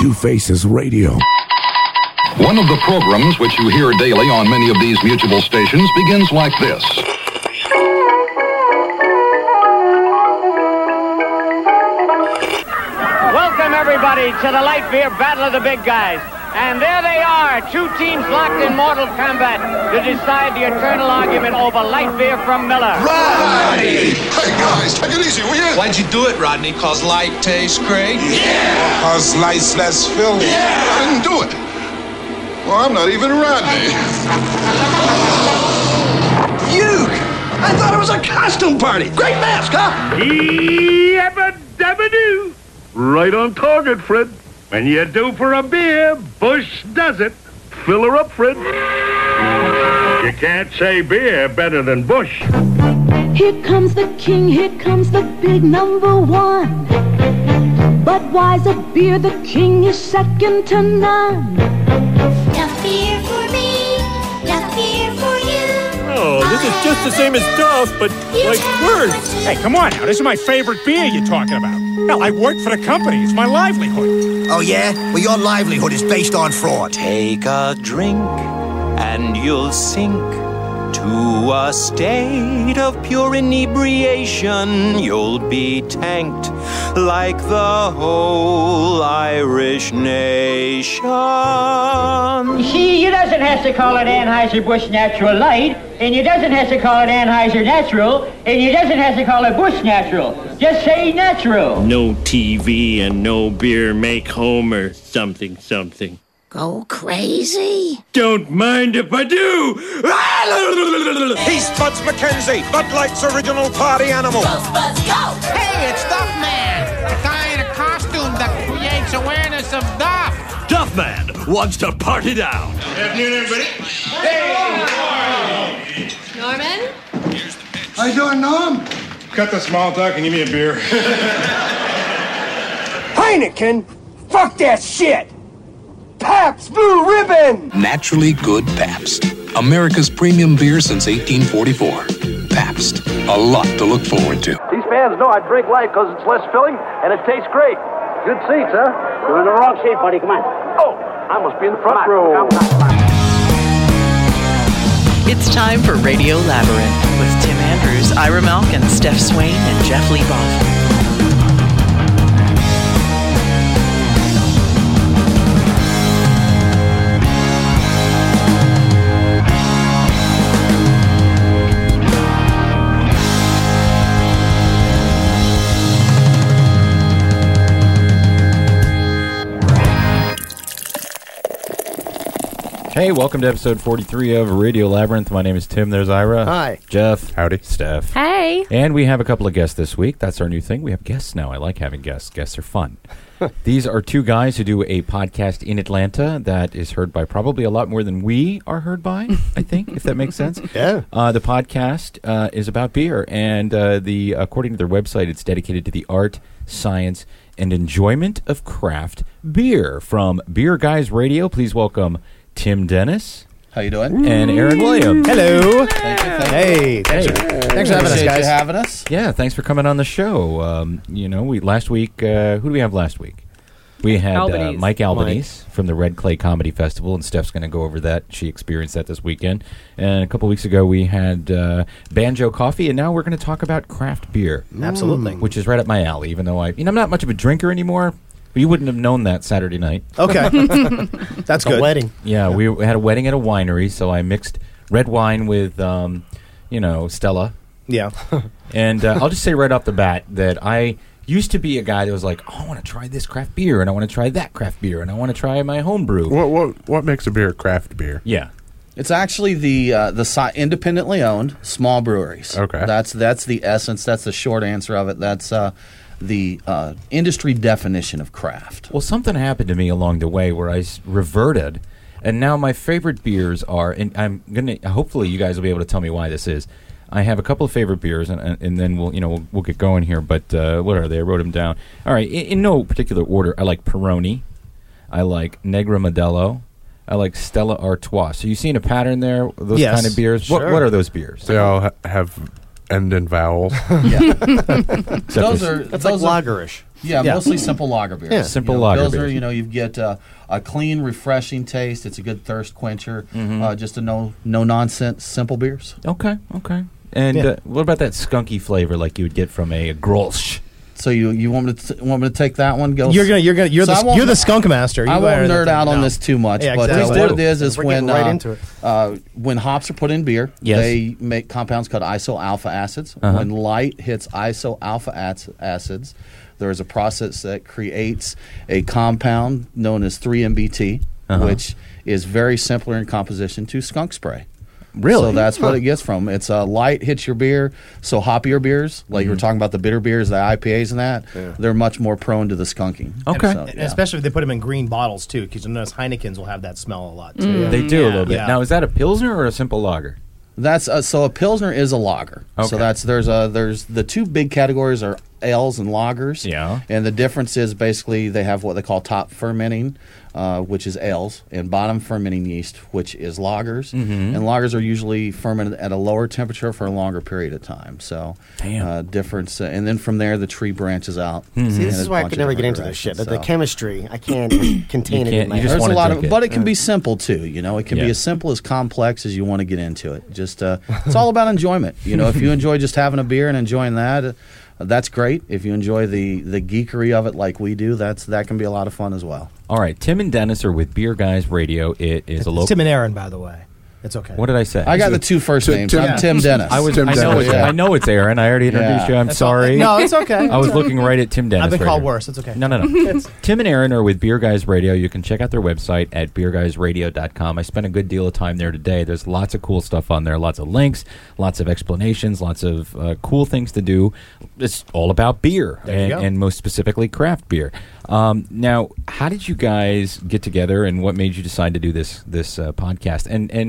Two Faces Radio. One of the programs which you hear daily on many of these mutual stations begins like this. Welcome, everybody, to the Light Beer Battle of the Big Guys. And there they are, two teams locked in mortal combat to decide the eternal argument over light beer from Miller. Rodney! Hey, guys, take it easy, will you? Why'd you do it, Rodney? 'Cause light tastes great? Yeah! 'Cause light's less filling? Yeah! I didn't do it. Well, I'm not even Rodney. Fugue! I thought it was a costume party. Great mask, huh? Yabba-dabba-doo. Right on target, Fred. When you do for a beer, Bush does it. Fill her up, Fred. You can't say beer better than Bush. Here comes the king, here comes the big number one. Budweiser beer, the king is second to none. Duff beer for me, Duff beer for you. Oh, this is just the same as Duff, but like worse. Hey, come on now. This is my favorite beer you're talking about. Hell, I work for the company. It's my livelihood. Oh, yeah? Well, your livelihood is based on fraud. Take a drink and you'll sink to a state of pure inebriation. You'll be tanked like the whole Irish nation. You see, you doesn't have to call it Anheuser-Busch Natural Light, and you doesn't have to call it Anheuser Natural, and you doesn't have to call it Busch Natural. Just say natural. No TV and no beer make Homer something something. Go crazy? Don't mind if I do. He's Spuds McKenzie, Bud Light's original party animal. Go, Spuds, go! Hey, it's Duff Man, the guy in a costume that creates awareness of Duff. Duff Man wants to party down. Afternoon, everybody. Hey, Norman? How you doing, Norm? Cut the small talk and give me a beer. Heineken? Fuck that shit! Pabst Blue Ribbon! Naturally good Pabst. America's premium beer since 1844. Pabst. A lot to look forward to. These fans know I drink light because it's less filling and it tastes great. Good seats, huh? You're in the wrong seat, buddy. Come on. Oh, I must be in the front row. It's time for Radio Labyrinth with Tim Andrews, Ira Malkin, Steph Swain, and Jeff Leboff. Hey, welcome to episode 43 of Radio Labyrinth. My name is Tim. There's Ira. Hi. Jeff. Howdy. Steph. Hey. And we have a couple of guests this week. That's our new thing. We have guests now. I like having guests. Guests are fun. These are two guys who do a podcast in Atlanta that is heard by probably a lot more than we are heard by, I think, if that makes sense. Yeah. The podcast is about beer, and according to their website, it's dedicated to the art, science, and enjoyment of craft beer. From Beer Guys Radio, please welcome Tim Dennis. How you doing? And Aaron Williams. Hello. Hey. Thanks for having us, guys. Having us. Yeah, thanks for coming on the show. We last week, who do we have last week? We had Mike Albanese from the Red Clay Comedy Festival, and Steph's going to go over that. She experienced that this weekend. And a couple weeks ago, we had Banjo Coffee, and now we're going to talk about craft beer. Absolutely. Which is right up my alley, even though I'm not much of a drinker anymore. But you wouldn't have known that Saturday night. Okay. That's good. A wedding. Yeah, we had a wedding at a winery, so I mixed red wine with, Stella. Yeah. And I'll just say right off the bat that I used to be a guy that was like, oh, I want to try this craft beer, and I want to try that craft beer, and I want to try my home brew. What makes a beer craft beer? Yeah. It's actually the independently owned small breweries. Okay. That's the essence. That's the short answer of it. That's the industry definition of craft. Well, something happened to me along the way where I reverted, and now my favorite beers are, and I'm gonna hopefully you guys will be able to tell me why this is. I have a couple of favorite beers, and then we'll get going here. But what are they? I wrote them down. All right, in no particular order. I like Peroni. I like Negra Modelo. I like Stella Artois. So you seen a pattern there? Those yes, kind of beers. Sure. What are those beers? They all have end and vowels. Yeah. That's like lagerish. Yeah, mostly simple lager beer. Yeah. Simple lager Pilsner, beers. you get a clean, refreshing taste. It's a good thirst quencher. Just a no nonsense simple beers. Okay. And what about that skunky flavor like you would get from a Grolsch? So you want me to take that one? You're the skunk master. I won't nerd out on this too much, but what it is when when hops are put in beer, they make compounds called iso-alpha acids. When light hits iso-alpha acids, there is a process that creates a compound known as 3-MBT, which is very similar in composition to skunk spray. Really? So that's what it gets from. It's light hits your beer, so hoppier beers, like you were talking about the bitter beers, the IPAs and that, they're much more prone to the skunking. Okay. And especially if they put them in green bottles, too, because you notice Heineken's will have that smell a lot, too. They do a little bit. Now, is that a Pilsner or a simple lager? That's so a Pilsner is a lager. Okay. So there's the two big categories are ales and lagers. Yeah. And the difference is basically they have what they call top fermenting, which is ales, and bottom fermenting yeast, which is lagers. And lagers are usually fermented at a lower temperature for a longer period of time. So difference, and then from there the tree branches out. See, this is why I could never get into this shit. The chemistry, I can't contain it in my head. There's a lot of, but it can be simple too. It can be as simple as complex as you want to get into it. Just it's all about enjoyment. If you enjoy just having a beer and enjoying that. That's great. If you enjoy the geekery of it like we do, that can be a lot of fun as well. All right, Tim and Dennis are with Beer Guys Radio. It is a local. Tim and Aaron, by the way. It's okay. What did I say? I got the two first names. I'm Tim Dennis. I know it's Aaron. I already introduced you. I'm sorry. No, it's okay. I was looking right at Tim Dennis. I've been right called here. worse. It's okay. No. Tim and Aaron are with Beer Guys Radio. You can check out their website at beerguysradio.com. I spent a good deal of time there today. There's lots of cool stuff on there, lots of links, lots of explanations, lots of cool things to do. It's all about beer, and most specifically craft beer. Now, how did you guys get together, and what made you decide to do this podcast?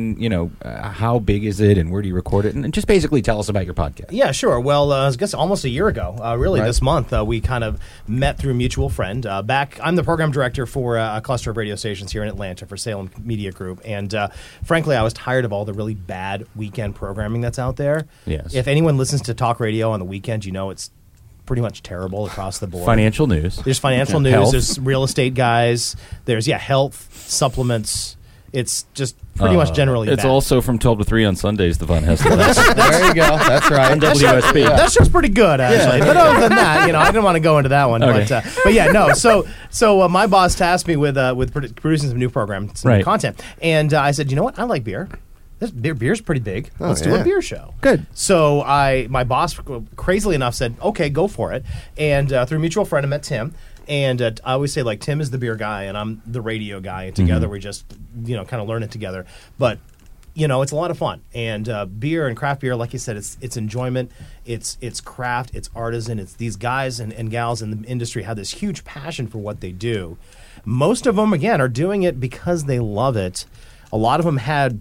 And how big is it, and where do you record it? And just basically tell us about your podcast. Yeah, sure. Well, I guess almost a year ago, this month, we kind of met through a mutual friend. I'm the program director for a cluster of radio stations here in Atlanta for Salem Media Group, and frankly, I was tired of all the really bad weekend programming that's out there. Yes. If anyone listens to talk radio on the weekend, it's pretty much terrible across the board. Financial news. There's financial news. Health. There's real estate guys. There's health, supplements. It's just pretty much generally It's bad. Also from 12 to 3 on Sundays, the Von Hessel. There you go. That's right. On WSB. That show's pretty good, actually. But other than that, I didn't want to go into that one. Okay. But yeah, no. So my boss tasked me with producing some new programs, some new content. And I said, you know what? I like beer. This beer's pretty big. Let's do a beer show. Good. So my boss, crazily enough, said, okay, go for it. And through a mutual friend, I met Tim. And I always say, Tim is the beer guy, and I'm the radio guy. And together we just, kind of learn it together. But, it's a lot of fun. And beer and craft beer, like you said, it's enjoyment. It's craft. It's artisan. It's these guys and gals in the industry have this huge passion for what they do. Most of them, again, are doing it because they love it. A lot of them had,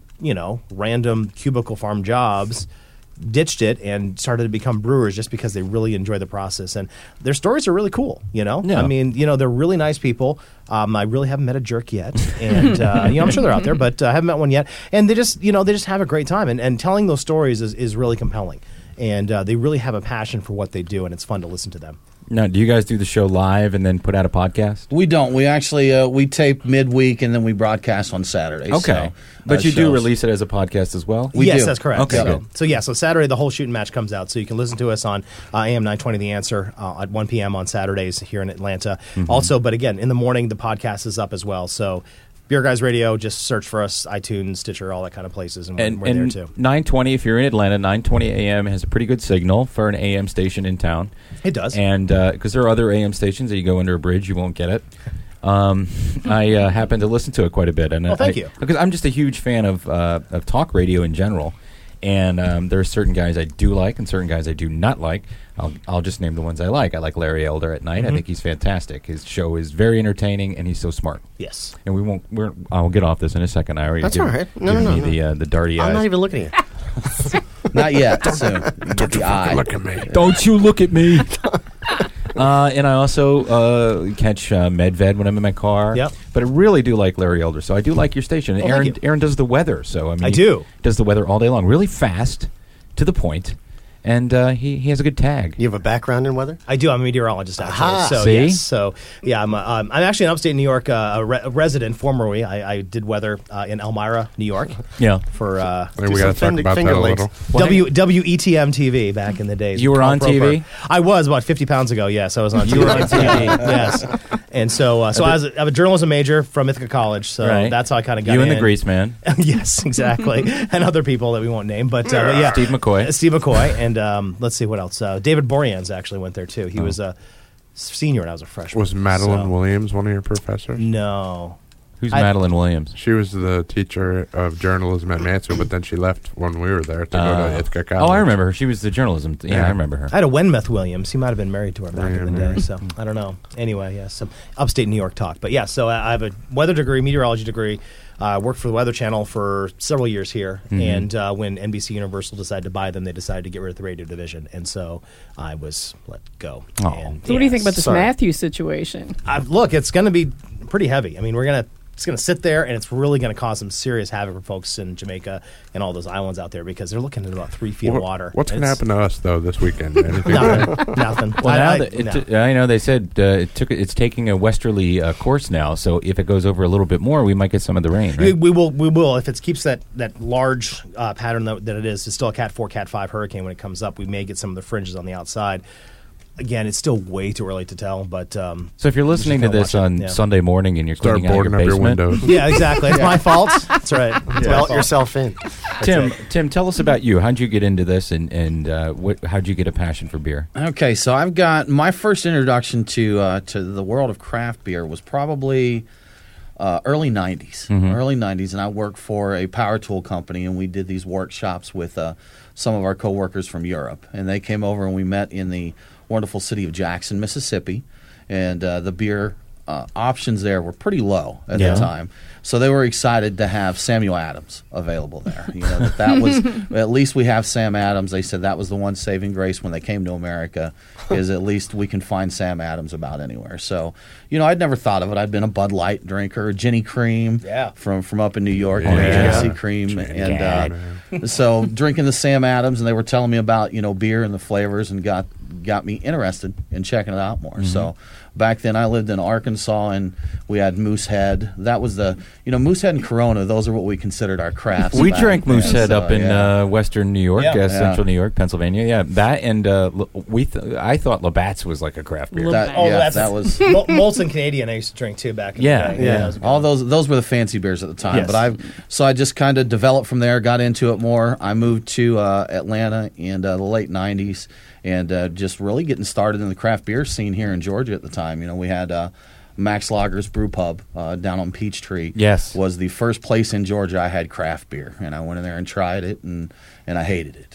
random cubicle farm jobs, ditched it, and started to become brewers just because they really enjoy the process. And their stories are really cool, Yeah. I mean, they're really nice people. I really haven't met a jerk yet. And, I'm sure they're out there, but I haven't met one yet. And they just, they just have a great time. And telling those stories is really compelling. And they really have a passion for what they do, and it's fun to listen to them. Now, do you guys do the show live and then put out a podcast? We don't. We actually we tape midweek and then we broadcast on Saturdays. Okay, but you do release it as a podcast as well. Yes, that's correct. Okay, so Saturday the whole shooting match comes out, so you can listen to us on AM 920 The Answer at 1 p.m. on Saturdays here in Atlanta. Also, but again, in the morning the podcast is up as well. So Beer Guys Radio, just search for us, iTunes, Stitcher, all that kind of places, and we're there too. 920, if you're in Atlanta, 920 AM has a pretty good signal for an AM station in town. It does. And because there are other AM stations that you go under a bridge, you won't get it. I happen to listen to it quite a bit. And thank you. Because I'm just a huge fan of talk radio in general. And there are certain guys I do like and certain guys I do not like. I'll just name the ones I like. I like Larry Elder at night. I think he's fantastic. His show is very entertaining, and he's so smart. Yes. And I'll get off this in a second. I already That's all right. No. the darty eyes. I'm not even looking at you. Not yet. Soon. Get the eye. Look at me. Don't you look at me. And I also catch Medved when I'm in my car. Yep. But I really do like Larry Elder, so I do like your station. And Aaron does the weather, so I mean, I do. Does the weather all day long, really fast, to the point, and he has a good tag. You have a background in weather? I do. I'm a meteorologist, actually. Aha. So, See? yes. So, yeah, I'm actually in upstate New York, a resident formerly. I did weather in Elmira, New York. Yeah. For we got to talk about that a little. WETM TV back in the days. You were on TV? I was about 50 pounds ago. Yes, I was on TV. You were on TV. Yes. And so, I have a journalism major from Ithaca College. So Right. that's how I kind of got You in. and the Grease Man. Yes, exactly. And other people that we won't name. But yeah. Steve McCoy. Steve McCoy. And let's see what else. David Boreans actually went there, too. He was a senior and I was a freshman. Was Madeline Williams one of your professors? No. Who's Madeline Williams? She was the teacher of journalism at Mansfield, but then she left when we were there to go to Ithaca College. Oh, I remember her. She was the journalism. I remember her. I had a Wenmouth Williams. He might have been married to her back in the day. So I don't know. Anyway, yeah, some upstate New York talk. But yeah, so I have a weather degree, meteorology degree. Worked for the Weather Channel for several years here. And when NBC Universal decided to buy them, they decided to get rid of the radio division. And so I was let go. Oh. And, So what do you think about this Matthews situation? Look, it's going to be pretty heavy. I mean, it's going to sit there, and it's really going to cause some serious havoc for folks in Jamaica and all those islands out there because they're looking at about 3 feet of water. What's going to happen to us though this weekend? Anything? Nothing. Well, I know they said it's taking a westerly course now. So if it goes over a little bit more, we might get some of the rain. Right? We will if it keeps that large pattern that it is. It's still a Cat 4, Cat 5 hurricane when it comes up. We may get some of the fringes on the outside. Again, it's still way too early to tell, but so if you're listening to this on Sunday morning and you're cleaning out your boarding up your basement, windows. Yeah, exactly. It's my fault. That's right. Melt yourself in. Tim, tell us about you. How'd you get into this, and how'd you get a passion for beer? Okay, so I've got my first introduction to the world of craft beer was probably early 90s. Early 90s, and I worked for a power tool company, and we did these workshops with some of our coworkers from Europe, and they came over and we met in the wonderful city of Jackson, Mississippi, and the beer options there were pretty low at the time. So they were excited to have Samuel Adams available there. You know, that was at least we have Sam Adams. They said that was the one saving grace when they came to America, is at least we can find Sam Adams about anywhere. So, you know, I'd never thought of it. I'd been a Bud Light drinker, Jenny Cream from up in New York, Genesee Cream, and so drinking the Sam Adams, and they were telling me about beer and the flavors, and got me interested in checking it out more. So back then I lived in Arkansas, and we had Moosehead. That was Moosehead and Corona. Those are what we considered our crafts. We drank Moosehead up in western New York, central New York, Pennsylvania. Yeah, that and I thought Labatt's was like a craft beer. That was Molson Canadian. I used to drink too back in the day. Yeah. All those were the fancy beers at the time. Yes. But I just kind of developed from there, got into it more. I moved to Atlanta in the late '90s. And just really getting started in the craft beer scene here in Georgia at the time. We had Max Lager's Brew Pub down on Peachtree. Yes, was the first place in Georgia I had craft beer, and I went in there and tried it, and I hated it.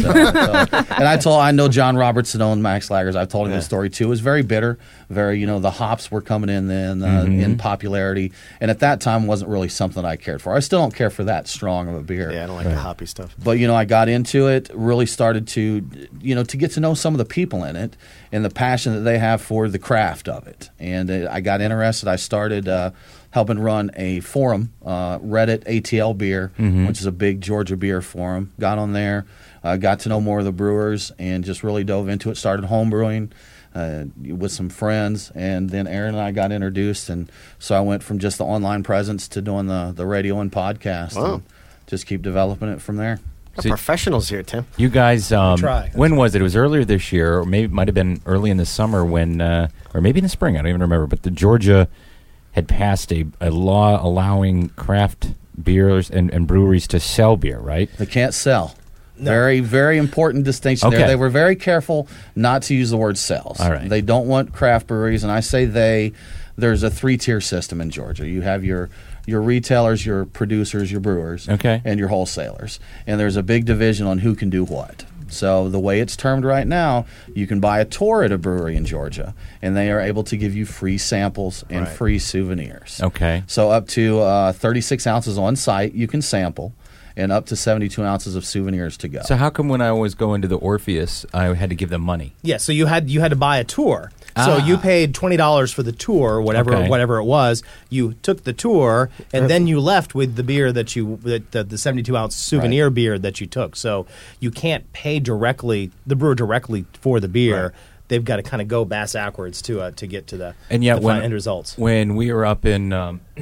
And I know John Robertson owned Max Lager's. I've told him the story too. It was very bitter, very the hops were coming in then in popularity, and at that time wasn't really something I cared for. I still don't care for that strong of a beer. Yeah, I don't like the hoppy stuff. But I got into it, really started to to get to know some of the people in it and the passion that they have for the craft of it, and I got interested. I started helping run a forum, Reddit ATL Beer, which is a big Georgia beer forum. Got on there, got to know more of the brewers, and just really dove into it. Started home brewing with some friends, and then Aaron and I got introduced, and so I went from just the online presence to doing the radio and podcast, and just keep developing it from there. So professionals here, Tim. You guys, when was it? It was earlier this year, or maybe it might have been early in the summer when, or maybe in the spring, I don't even remember, but the Georgia had passed a law allowing craft beers and breweries to sell beer, right? They can't sell. No. Very, very important distinction there. They were very careful not to use the word sells. All right. They don't want craft breweries, and I say there's a 3-tier system in Georgia. You have your retailers, your producers, your brewers, and your wholesalers. And there's a big division on who can do what. So the way it's termed right now, you can buy a tour at a brewery in Georgia, and they are able to give you free samples and free souvenirs. Okay. So up to 36 ounces on site, you can sample. and up to 72 ounces of souvenirs to go. So how come when I always go into the Orpheus, I had to give them money? Yeah, so you had to buy a tour. So you paid $20 for the tour, whatever it was. You took the tour, and then you left with the beer the 72-ounce souvenir beer that you took. So you can't pay the brewer directly for the beer. Right. They've got to kind of go bass backwards to get to the end results. When we were up in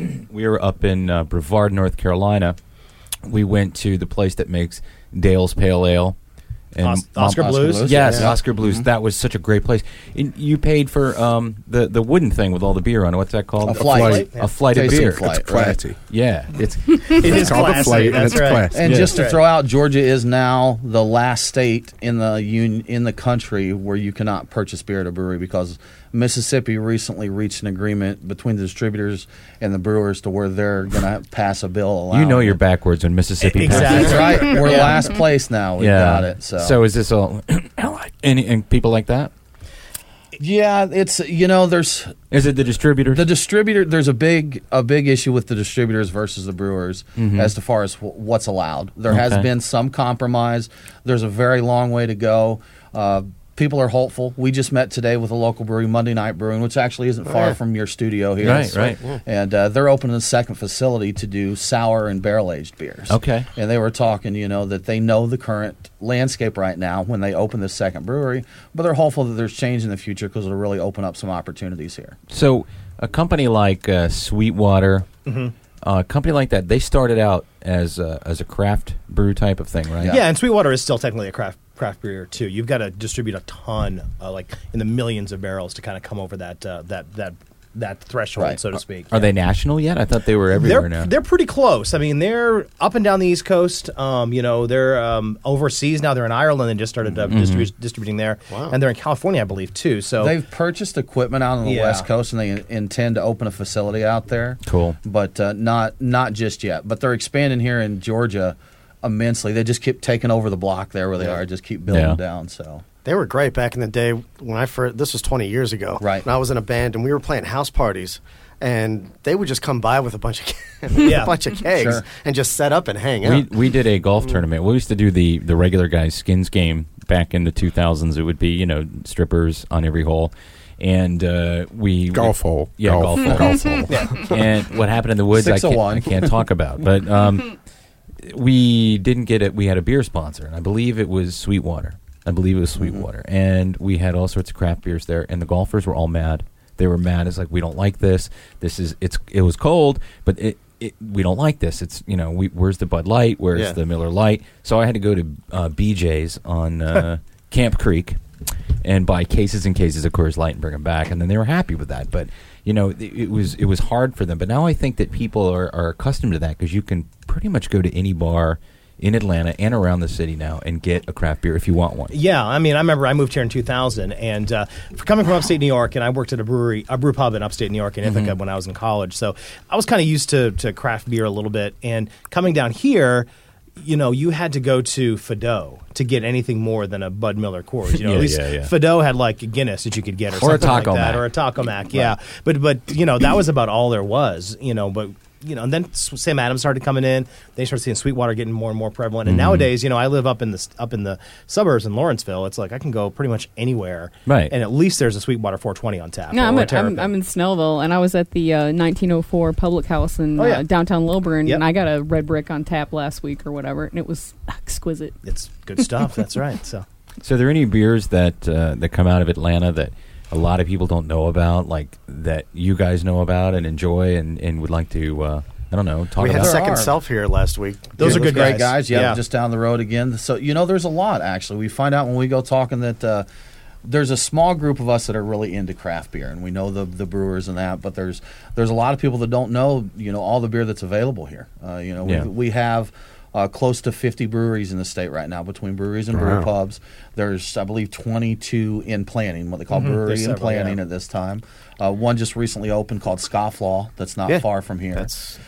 Brevard, North Carolina, we went to the place that makes Dale's Pale Ale. And Oscar Blues? Yes, yeah. Oscar Blues. Mm-hmm. That was such a great place. And you paid for the wooden thing with all the beer on it. What's that called? A flight. A flight of beer. It's classy. Right. Yeah. It is called classy. A flight, That's and it's classy. And just to throw out, Georgia is now the last state in the country where you cannot purchase beer at a brewery, because Mississippi recently reached an agreement between the distributors and the brewers to where they're going to pass a bill allowing You know you're backwards when Mississippi Exactly. That's right. We're last place now. We got it. So is this all and people like that? Yeah, it's there's. Is it the distributors? The distributor. There's a big issue with the distributors versus the brewers as far as what's allowed. There has been some compromise. There's a very long way to go. People are hopeful. We just met today with a local brewery, Monday Night Brewing, which actually isn't far from your studio here. Right. And they're opening a second facility to do sour and barrel-aged beers. Okay. And they were talking, that they know the current landscape right now when they open this second brewery, but they're hopeful that there's change in the future because it'll really open up some opportunities here. So a company like Sweetwater, a company like that, they started out as a craft brew type of thing, right? Yeah, and Sweetwater is still technically a craft beer too. You've got to distribute a ton, like in the millions of barrels, to kind of come over that threshold, so to speak. Are they national yet? I thought they were everywhere now. They're pretty close. I mean, they're up and down the East Coast. They're overseas now. They're in Ireland and just started distributing there. Wow. And they're in California, I believe, too. So they've purchased equipment out on the West Coast, and they intend to open a facility out there. Cool. But not just yet. But they're expanding here in Georgia immensely. They just keep taking over the block there where they are, just keep building down. So they were great back in the day when this was 20 years ago. Right. When I was in a band and we were playing house parties, and they would just come by with a bunch of kegs and just set up and hang out. We did a golf tournament. We used to do the regular guys skins game back in the 2000s. It would be, strippers on every hole. And golf hole. Yeah, golf hole. And what happened in the woods, I can't talk about. But we didn't get it. We had a beer sponsor, and I believe it was Sweetwater. And we had all sorts of craft beers there, and the golfers were all mad. They were mad. It's like, we don't like this. It was cold, but we don't like this. It's where's the Bud Light? Where's the Miller Lite? So I had to go to BJ's on Camp Creek and buy cases and cases of Coors Light and bring them back, and then they were happy with that. But it was hard for them. But now I think that people are accustomed to that, because you can pretty much go to any bar in Atlanta and around the city now and get a craft beer if you want one. Yeah, I mean, I remember I moved here in 2000, and coming from upstate New York, and I worked at a brew pub in upstate New York in Ithaca when I was in college. So I was kind of used to craft beer a little bit, and coming down here, you had to go to Fado to get anything more than a Bud Miller Coors. At least Fado had like a Guinness that you could get, or something like that, or a Taco Mac. Yeah, but that was about all there was. But and then Sam Adams started coming in. They started seeing Sweetwater getting more and more prevalent. And nowadays, I live up in the suburbs in Lawrenceville. It's like I can go pretty much anywhere, right? And at least there's a Sweetwater 420 on tap. No, I'm in Snellville, and I was at the 1904 Public House in downtown Lilburn, and I got a Red Brick on tap last week or whatever, and it was exquisite. It's good stuff. That's right. So are there any beers that come out of Atlanta that a lot of people don't know about, like that you guys know about and enjoy and would like to, talk about? We had Second Self here last week. Those are good great guys. Yeah, just down the road again. So, there's a lot, actually. We find out when we go talking that there's a small group of us that are really into craft beer, and we know the brewers and that, but there's a lot of people that don't know, all the beer that's available here. We have close to 50 breweries in the state right now, between breweries and brew pubs. There's, I believe, 22 in planning, what they call brewery in planning at this time. One just recently opened called Scofflaw that's not far from here.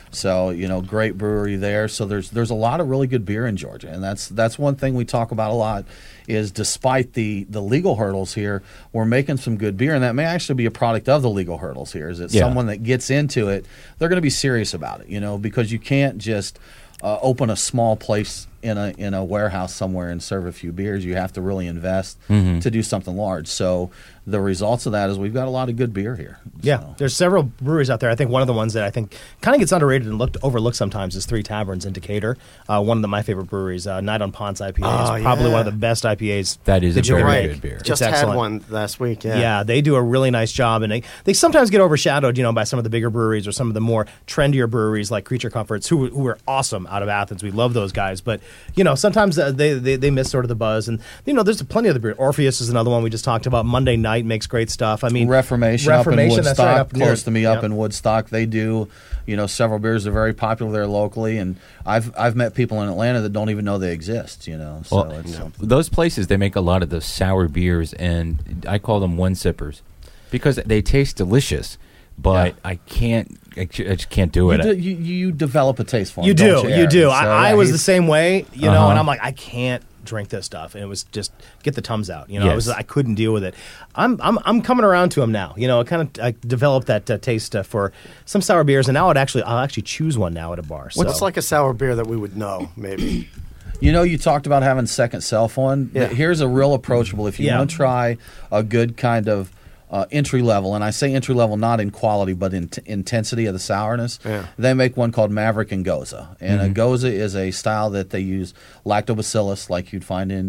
So, great brewery there. So there's a lot of really good beer in Georgia, and that's one thing we talk about a lot is despite the legal hurdles here, we're making some good beer, and that may actually be a product of the legal hurdles here, is that someone that gets into it, they're going to be serious about it, because you can't just open a small place in a warehouse somewhere and serve a few beers. You have to really invest Mm-hmm. to do something large. So the results of that is we've got a lot of good beer here. Yeah, there's several breweries out there. I think one of the ones that I think kind of gets underrated and overlooked sometimes is Three Taverns in Decatur. One of my favorite breweries, Night on Ponce IPA, is probably one of the best IPAs. That is a you can very make. good beer. Just It's had excellent. one last week. Yeah. Yeah, they do a really nice job, and they sometimes get overshadowed, by some of the bigger breweries or some of the more trendier breweries like Creature Comforts, who are awesome out of Athens. We love those guys, but sometimes they miss sort of the buzz, and there's plenty of the beer. Orpheus is another one we just talked about. Monday Night makes great stuff. I mean, Reformation up in Woodstock, that's right, close to me, up Yep. in Woodstock. They do, several beers. They're very popular there locally, and I've met people in Atlanta that don't even know they exist. So Well, it's those places, they make a lot of those sour beers, and I call them one-sippers because they taste delicious, but I just can't do it. You develop a taste for them. You do, don't you do. So, I was the same way, and Uh-huh. I'm like, I can't drink this stuff, and it was just get the Tums out. Yes. I couldn't deal with it. I'm coming around to them now. I developed that taste for some sour beers, and now I'll actually choose one now at a bar. So. What's like a sour beer that we would know, maybe? You talked about having second self one. Yeah. Here's a real approachable. If you Yeah. want to try a good kind of entry level, and I say entry level not in quality but in intensity of the sourness, they make one called Maverick and Goza. And a Goza is a style that they use lactobacillus, like you'd find in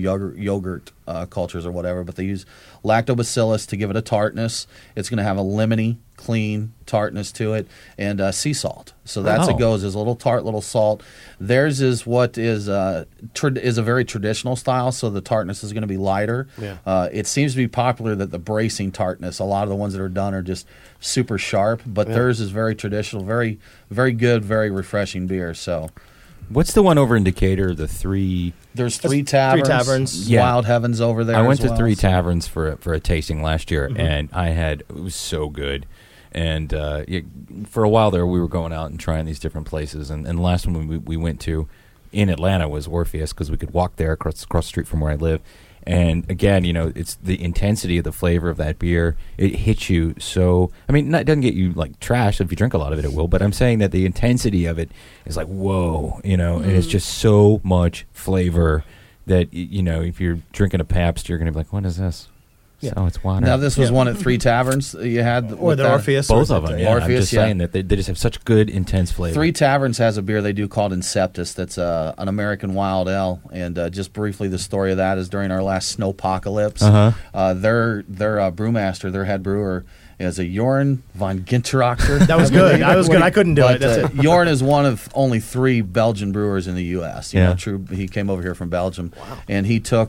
yogurt cultures or whatever, but they use lactobacillus to give it a tartness. It's going to have a lemony, clean tartness to it, and sea salt. So that's a Goza, is a little tart, little salt. Theirs is what is a very traditional style, so the tartness is going to be lighter. Yeah. It seems to be popular that the bracing tartness, a lot of the ones that are done are just super sharp, but theirs is very traditional, very, very good, very refreshing beer. So, What's the one over in Decatur? There's Three Taverns. Yeah. Wild Heavens over there. I went as to well, Three so. Taverns for a tasting last year, and it was so good. And for a while there, we were going out and trying these different places. And the last one we went to in Atlanta was Orpheus, because we could walk there across the street from where I live. And again, it's the intensity of the flavor of that beer. It hits you so. I mean, it doesn't get you like trash. If you drink a lot of it, it will. But I'm saying that the intensity of it is like whoa, and it's just so much flavor that if you're drinking a Pabst, you're going to be like, what is this? Yeah. So it's water. Now, this was one at Three Taverns you had? Or the Orpheus. Both of them, yeah. Orpheus, I'm just saying that they just have such good, intense flavor. Three Taverns has a beer they do called Inceptus that's an American wild ale. And just briefly, the story of that is during our last snowpocalypse, their brewmaster, their head brewer, is a Jorn von Ginterachter. That was good. I was good. I couldn't do it. That's it. Jorn is one of only 3 Belgian brewers in the U.S. He came over here from Belgium, and he took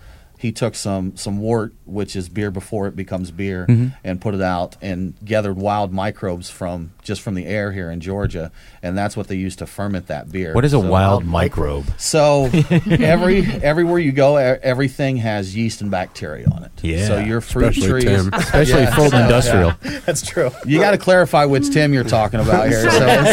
some wort, which is beer before it becomes beer, and put it out and gathered wild microbes from the air here in Georgia, and that's what they use to ferment that beer. What is a wild microbe? So everywhere you go, everything has yeast and bacteria on it. Yeah. So your fruit Especially trees, Tim. Especially full industrial. That's true. You got to clarify which Tim you're talking about here.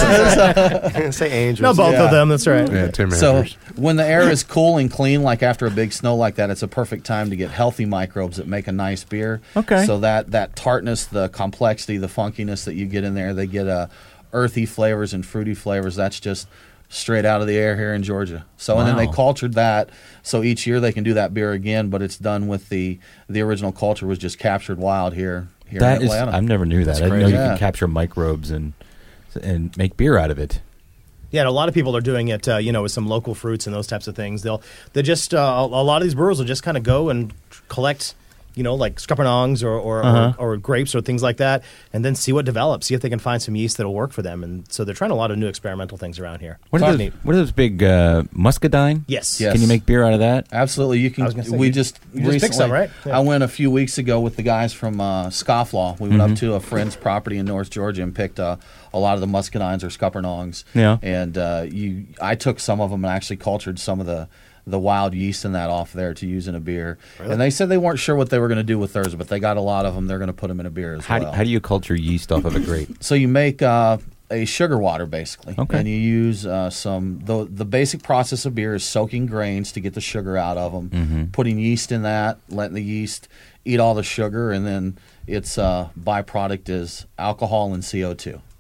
Say angels. No, both of them. That's right. Yeah, Tim So Andrews. when the air is cool and clean, like after a big snow like that, it's a perfect time to get healthy microbes that make a nice beer. Okay. So that tartness, the complexity, the funkiness that you get in there, they get earthy flavors and fruity flavors. That's just straight out of the air here in Georgia. So and then they cultured that. So each year they can do that beer again, but it's done with the original culture was just captured wild here in Atlanta. I never knew that. That's I didn't know crazy. you Yeah. could capture microbes and make beer out of it. Yeah, and a lot of people are doing it, with some local fruits and those types of things. They just a lot of these brewers will just kind of go and collect, like scuppernongs or grapes or things like that, and then see what develops. See if they can find some yeast that'll work for them. And so they're trying a lot of new experimental things around here. What are those big muscadine? Yes. Can you make beer out of that? Absolutely, you can. We just recently, picked some, right? Yeah. I went a few weeks ago with the guys from Scofflaw. We went up to a friend's property in North Georgia and picked a lot of the muscadines or scuppernongs. Yeah. And I took some of them and actually cultured some of the wild yeast in that off there to use in a beer. Really? And they said they weren't sure what they were going to do with theirs, but they got a lot of them. They're going to put them in a beer as well. How do you culture yeast off of a grape? So you make a sugar water, basically. Okay. And you use the basic process of beer is soaking grains to get the sugar out of them, putting yeast in that, letting the yeast eat all the sugar, and then its byproduct is alcohol and CO2.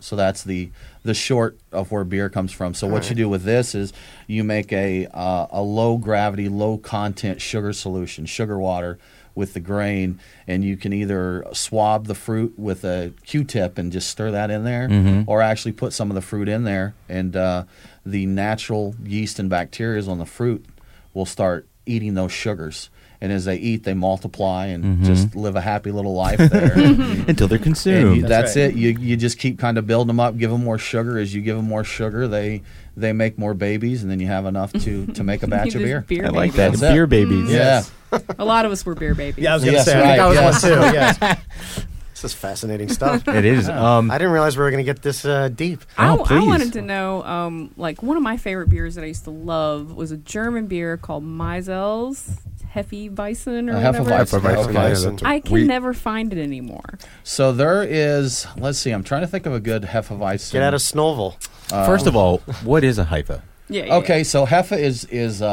So that's the short of where beer comes from. So what you do with this is you make a low gravity, low content sugar solution, sugar water with the grain, and you can either swab the fruit with a Q-tip and just stir that in there, or actually put some of the fruit in there, and the natural yeast and bacteria on the fruit will start eating those sugars. And as they eat, they multiply and just live a happy little life there. Until they're consumed. That's it. You just keep kind of building them up, give them more sugar. As you give them more sugar, they make more babies, and then you have enough to make a batch of beer. I like that. Beer babies. Yeah. A lot of us were beer babies. Yeah, I was going to say. I think I was one too. Yes. This is fascinating stuff. It is. I didn't realize we were going to get this deep. I wanted to know, like, one of my favorite beers that I used to love was a German beer called Meisel's Hefeweizen or whatever. Hefeweizen. I can never find it anymore. So there is, let's see, I'm trying to think of a good Hefeweizen. Get out of Snovel. First of all, what is a Hefe? Okay, so Hefe is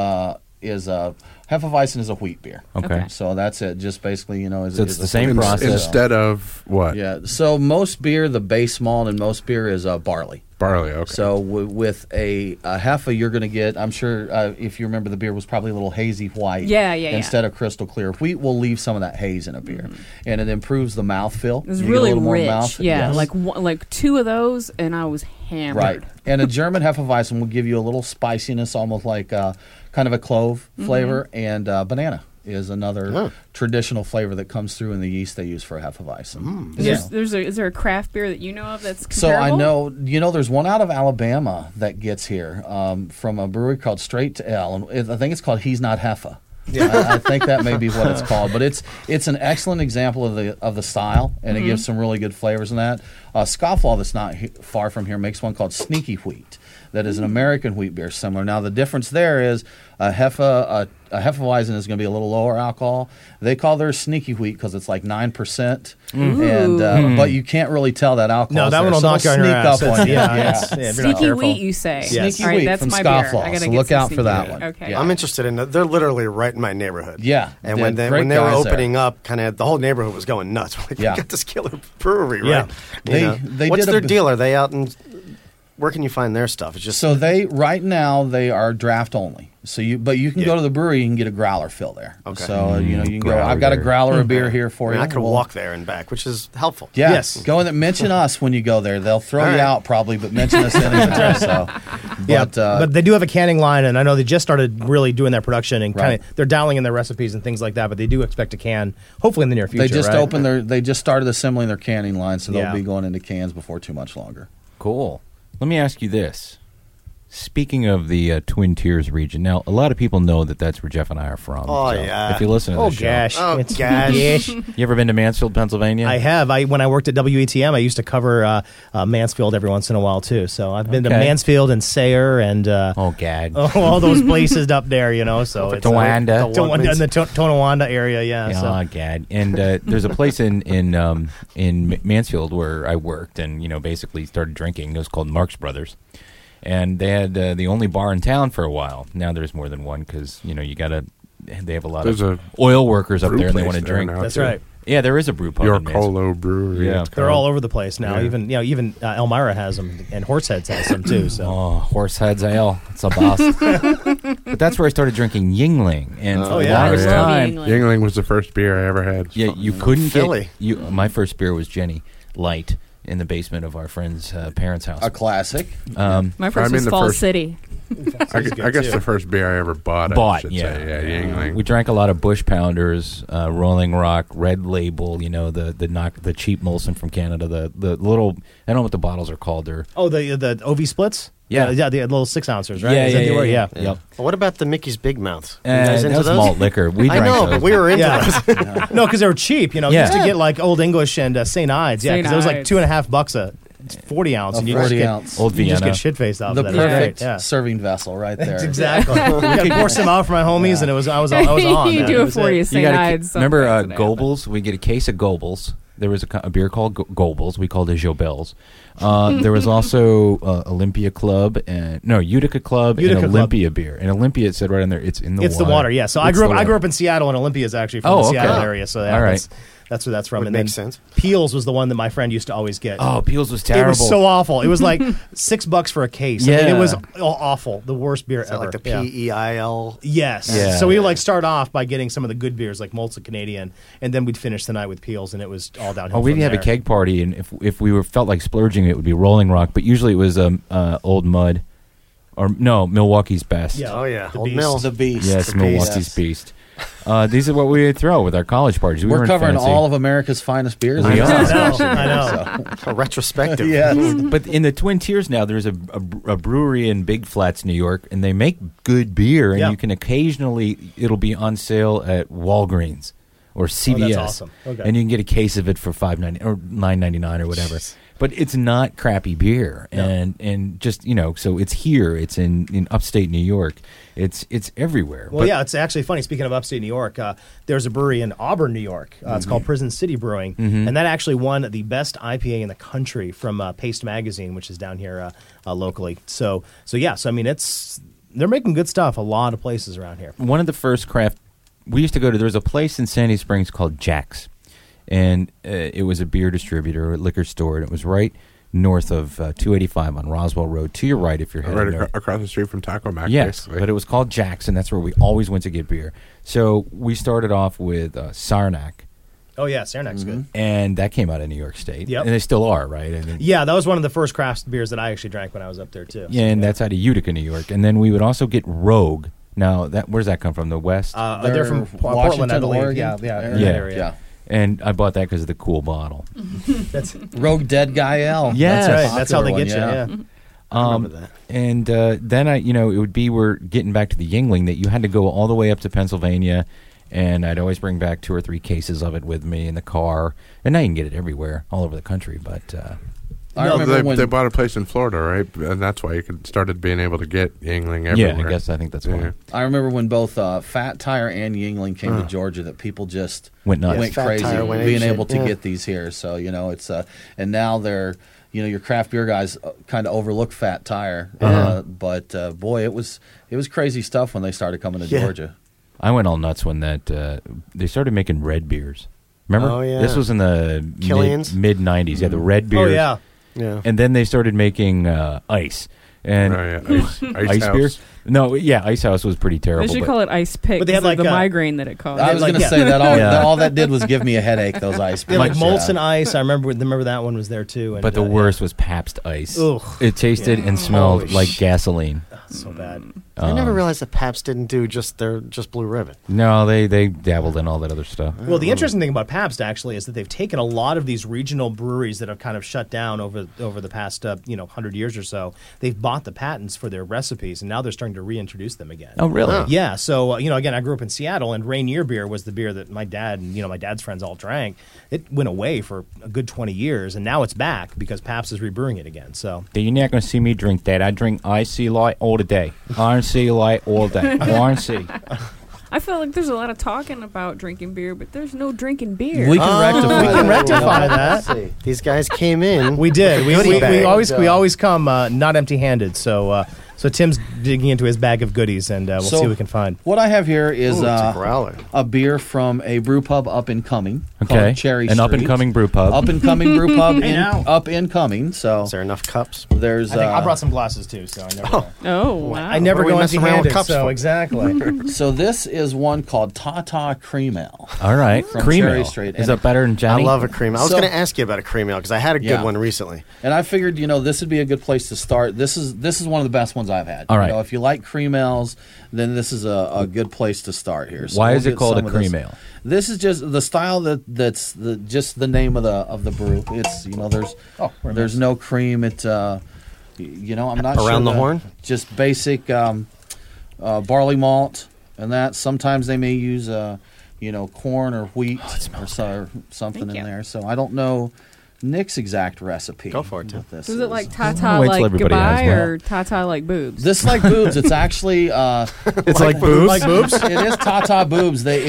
Hefeweizen is a wheat beer. Okay. So that's it. Just basically, so it's the same process. Instead of what? Yeah. So most beer, the base malt in most beer is barley. Barley, okay. So with a Hefe, you're going to get, I'm sure, if you remember, the beer was probably a little hazy white. Instead of crystal clear. Wheat will leave some of that haze in a beer. And it improves the mouthfeel. It's really rich. Like two of those, and I was hammered. Right. And a German Hefeweizen will give you a little spiciness, almost like kind of a clove flavor, and banana is another traditional flavor that comes through in the yeast they use for a Hefeweizen. Is there a craft beer that you know of that's comparable? So I know, there's one out of Alabama that gets here from a brewery called Straight to L, and I think it's called He's Not Heffa. Yeah, I think that may be what it's called, but it's an excellent example of the style, and it gives some really good flavors in that. Scofflaw, that's not far from here, makes one called Sneaky Wheat. That is an American wheat beer, similar. Now the difference there is a Hefeweizen is going to be a little lower alcohol. They call theirs Sneaky Wheat because it's like 9%, and but you can't really tell that alcohol. No, that one will knock you on your ass. Sneaky Wheat, you say? Yes. Sneaky Wheat that's from my Scofflaw. beer. So look out for that one. Okay. I'm interested in it. They're literally right in my neighborhood. Yeah, and when they were opening up, kind of the whole neighborhood was going nuts. Like, we got this killer brewery, right? They what's their deal? Are they out in? Where can you find their stuff? It's just so right now they are draft only. So you can go to the brewery, you can get a growler fill there. Okay. So you can go. I've got a growler of beer here for you. I can walk there and back, which is helpful. Yeah. Yes. Go in. Mention us when you go there. They'll throw you out probably, but mention us anyway. So, but they do have a canning line, and I know they just started really doing their production and kind of they're dialing in their recipes and things like that. But they do expect to can hopefully in the near future. They just started assembling their canning line, so they'll be going into cans before too much longer. Cool. Let me ask you this. Speaking of the Twin Tiers region, now a lot of people know that that's where Jeff and I are from. Oh, yeah. If you listen to the show. Gosh. You ever been to Mansfield, Pennsylvania? I have. When I worked at WETM, I used to cover Mansfield every once in a while, too. So I've been to Mansfield and Sayre and... all those places up there, So it's Towanda. In the Tonawanda area, yeah. Oh, God. And there's a place in Mansfield where I worked and, basically started drinking. It was called Marx Brothers. And they had the only bar in town for a while. Now there's more than one because, they have a lot of oil workers up there and they want to drink. That's right. Yeah, there is a brew pub. York Holo Brewery. Yeah, they're all over the place now. Yeah. Even Elmira has them, and Horseheads has them too. So. Horseheads Ale, it's a boss. But that's where I started drinking Yingling, and for the longest time, Yingling was the first beer I ever had. Yeah, you couldn't get. My first beer was Jenny Light in the basement of our friend's parents' house. A classic. My first was Fall City. I guess the first beer I ever bought. Yingling. We drank a lot of Bush Pounders, Rolling Rock, Red Label. The cheap Molson from Canada. The little, I don't know what the bottles are called. They're the OV splits. Yeah, the little 6 ounces, right? Yeah. Yep. Well, what about the Mickey's Big Mouths? You guys into those? Malt liquor. We drank those. But we were into those. No, because they were cheap. You used to get like Old English and St. Ides. Yeah, because it was like $2.50 a 40 ounce, and you Old Vienna. Just get shit faced off the that. perfect serving vessel right there. Exactly. You could pour some out for my homies, and I was on. You do it for you, St. Ides. Remember Goebbels? We get a case of Goebbels. There was a beer called Goebbels. We called it Jobels. There was also Olympia Club Utica Club and Olympia beer. And Olympia, it said right in there, it's in the water. It's the water, yeah. So I grew up in Seattle, and Olympia is actually from the Seattle area. So that's That's where that's from. Would and make then sense. Peels was the one that my friend used to always get. Oh, Peels was terrible. It was so awful. It was like $6 for a case. I mean, Yeah. it was awful. The worst beer ever. Like the PEIL. Yes. Yeah. So we would like start off by getting some of the good beers like Molson Canadian, and then we'd finish the night with Peels, and it was all downhill. Oh, we'd from have there. a keg party, and if we felt like splurging, it would be Rolling Rock. But usually it was Old Mud, or no, Milwaukee's Best. Yeah. Oh yeah, The Old Beast. Mill. The Beast. Yes, The Milwaukee's Beast. Beast. These are what we would throw with our college parties. We're weren't covering fancy. all of America's finest beers. We in are. this I know. discussion I here, know. so. A retrospective. Yes. But in the Twin Tiers now, there's a brewery in Big Flats, New York, and they make good beer, and Yeah. you can occasionally, it'll be on sale at Walgreens or CVS. awesome. Okay. And you can get a case of it for $5.90 or $9.99 or whatever. But it's not crappy beer, and just so it's here. It's in upstate New York. It's everywhere. Well, yeah, it's actually funny. Speaking of upstate New York, there's a brewery in Auburn, New York. It's called Prison City Brewing, and that actually won the best IPA in the country from Paste Magazine, which is down here locally. So I mean, they're making good stuff. A lot of places around here. One of the first craft we used to go to. There was a place in Sandy Springs called Jack's, and it was a beer distributor, a liquor store, and it was right north of 285 on Roswell Road, to your right if you're heading Right north. across the street from Taco Mac. Yes, basically. but it was called Jack's, and that's where we always went to get beer. So we started off with Saranac, Oh yeah, Saranac's good. and that came out of New York State. Yep. And they still are, right? And then, Yeah, that was one of the first craft beers that I actually drank when I was up there too. yeah, and that's out of Utica, New York. And then we would also get Rogue. Now, where's that come from? The West? They're from Portland, I Washington, believe. Oregon. Yeah, in Yeah. that area. Yeah. And I bought that because of the cool bottle. That's Rogue Dead Guy L. Yes. that's right. That's how they Popular get one, you. Yeah. I remember that. And then it would be we're getting back to the Yingling that you had to go all the way up to Pennsylvania, and I'd always bring back 2 or 3 cases of it with me in the car. And now you can get it everywhere, all over the country. But I remember when they bought a place in Florida, right? And that's why you started being able to get Yingling everywhere. yeah, I think that's why. Yeah. I remember when both Fat Tire and Yingling came to Georgia, that people just Went nuts. went Fat crazy Tire went being apeshit, able to yeah. get these here. So it's and now they're your craft beer guys kind of overlook Fat Tire, but boy, it was crazy stuff when they started coming to Yeah. Georgia. I went all nuts when they started making red beers. Remember? Oh, yeah. This was in the Killian's? mid 90s. Yeah, the red Oh beers. yeah. Yeah. And then they started making ice. And Ice beer? House. No, yeah, Ice House was pretty They terrible. should but call it Ice Pick. But they had because of like, the migraine that it caused. I was like, going to yeah. say that Yeah. all that did was give me a headache. Those ice They had like beers. Molson Ice. I remember that one was there too. And, But the worst was Pabst Ice. Ugh. It tasted and smelled Holy like shit. gasoline. So bad. I never realized that Pabst didn't do just Blue Ribbon. No, they dabbled in all that other stuff. Well, the interesting thing about Pabst actually is that they've taken a lot of these regional breweries that have kind of shut down over the past 100 years or so. They've bought the patents for their recipes, and now they're starting to reintroduce them again. Oh, really? Huh. Yeah. So again, I grew up in Seattle, and Rainier beer was the beer that my dad and my dad's friends all drank. It went away for a good 20 years, and now it's back because Pabst is rebrewing it again. So You're not going to see me drink that. I drink IC Light all the day. RC Light all day. RC. I feel like there's a lot of talking about drinking beer, but there's no drinking beer. We can rectify. we can rectify Let's that. see. These guys came in. We did. with a goodie bag. We always come not empty-handed. So Tim's digging into his bag of goodies, and we'll see what we can find. What I have here is Ooh, it's a growler. a beer from a brew pub up and coming. Okay. Called Cherry An Street. up-and-coming brew pub. Up and coming brew pub. Hey, now. Up and coming. So Is there enough cups? there's. I think I brought some glasses too, so I never. Oh, wow. I never What are go we messing around with empty-handed. cups So for? exactly. So this is one called Tata Cream Ale. All right. From Cream Cherry ale. Street. Is And- that better than Johnny? I love a cream. I was So- going to ask you about a cream ale because I had a good Yeah. one recently. And I figured, this would be a good place to start. This is one of the best ones I've had. All right. If you like cream ales, then this is a good place to start here. So Why we'll is it get called some a of this. cream ale? This is just the style that's just the name of the brew. It's there's no cream. It I'm not sure Around the horn? Just basic barley malt and that. Sometimes they may use corn or wheat or something in there. So I don't know Nick's exact recipe. Go for it, Tim. This Was it like Wait Tata till like everybody has goodbye one. or Tata like boobs? This like boobs. It's actually It's like boobs? Like boobs? it is Tata boobs. They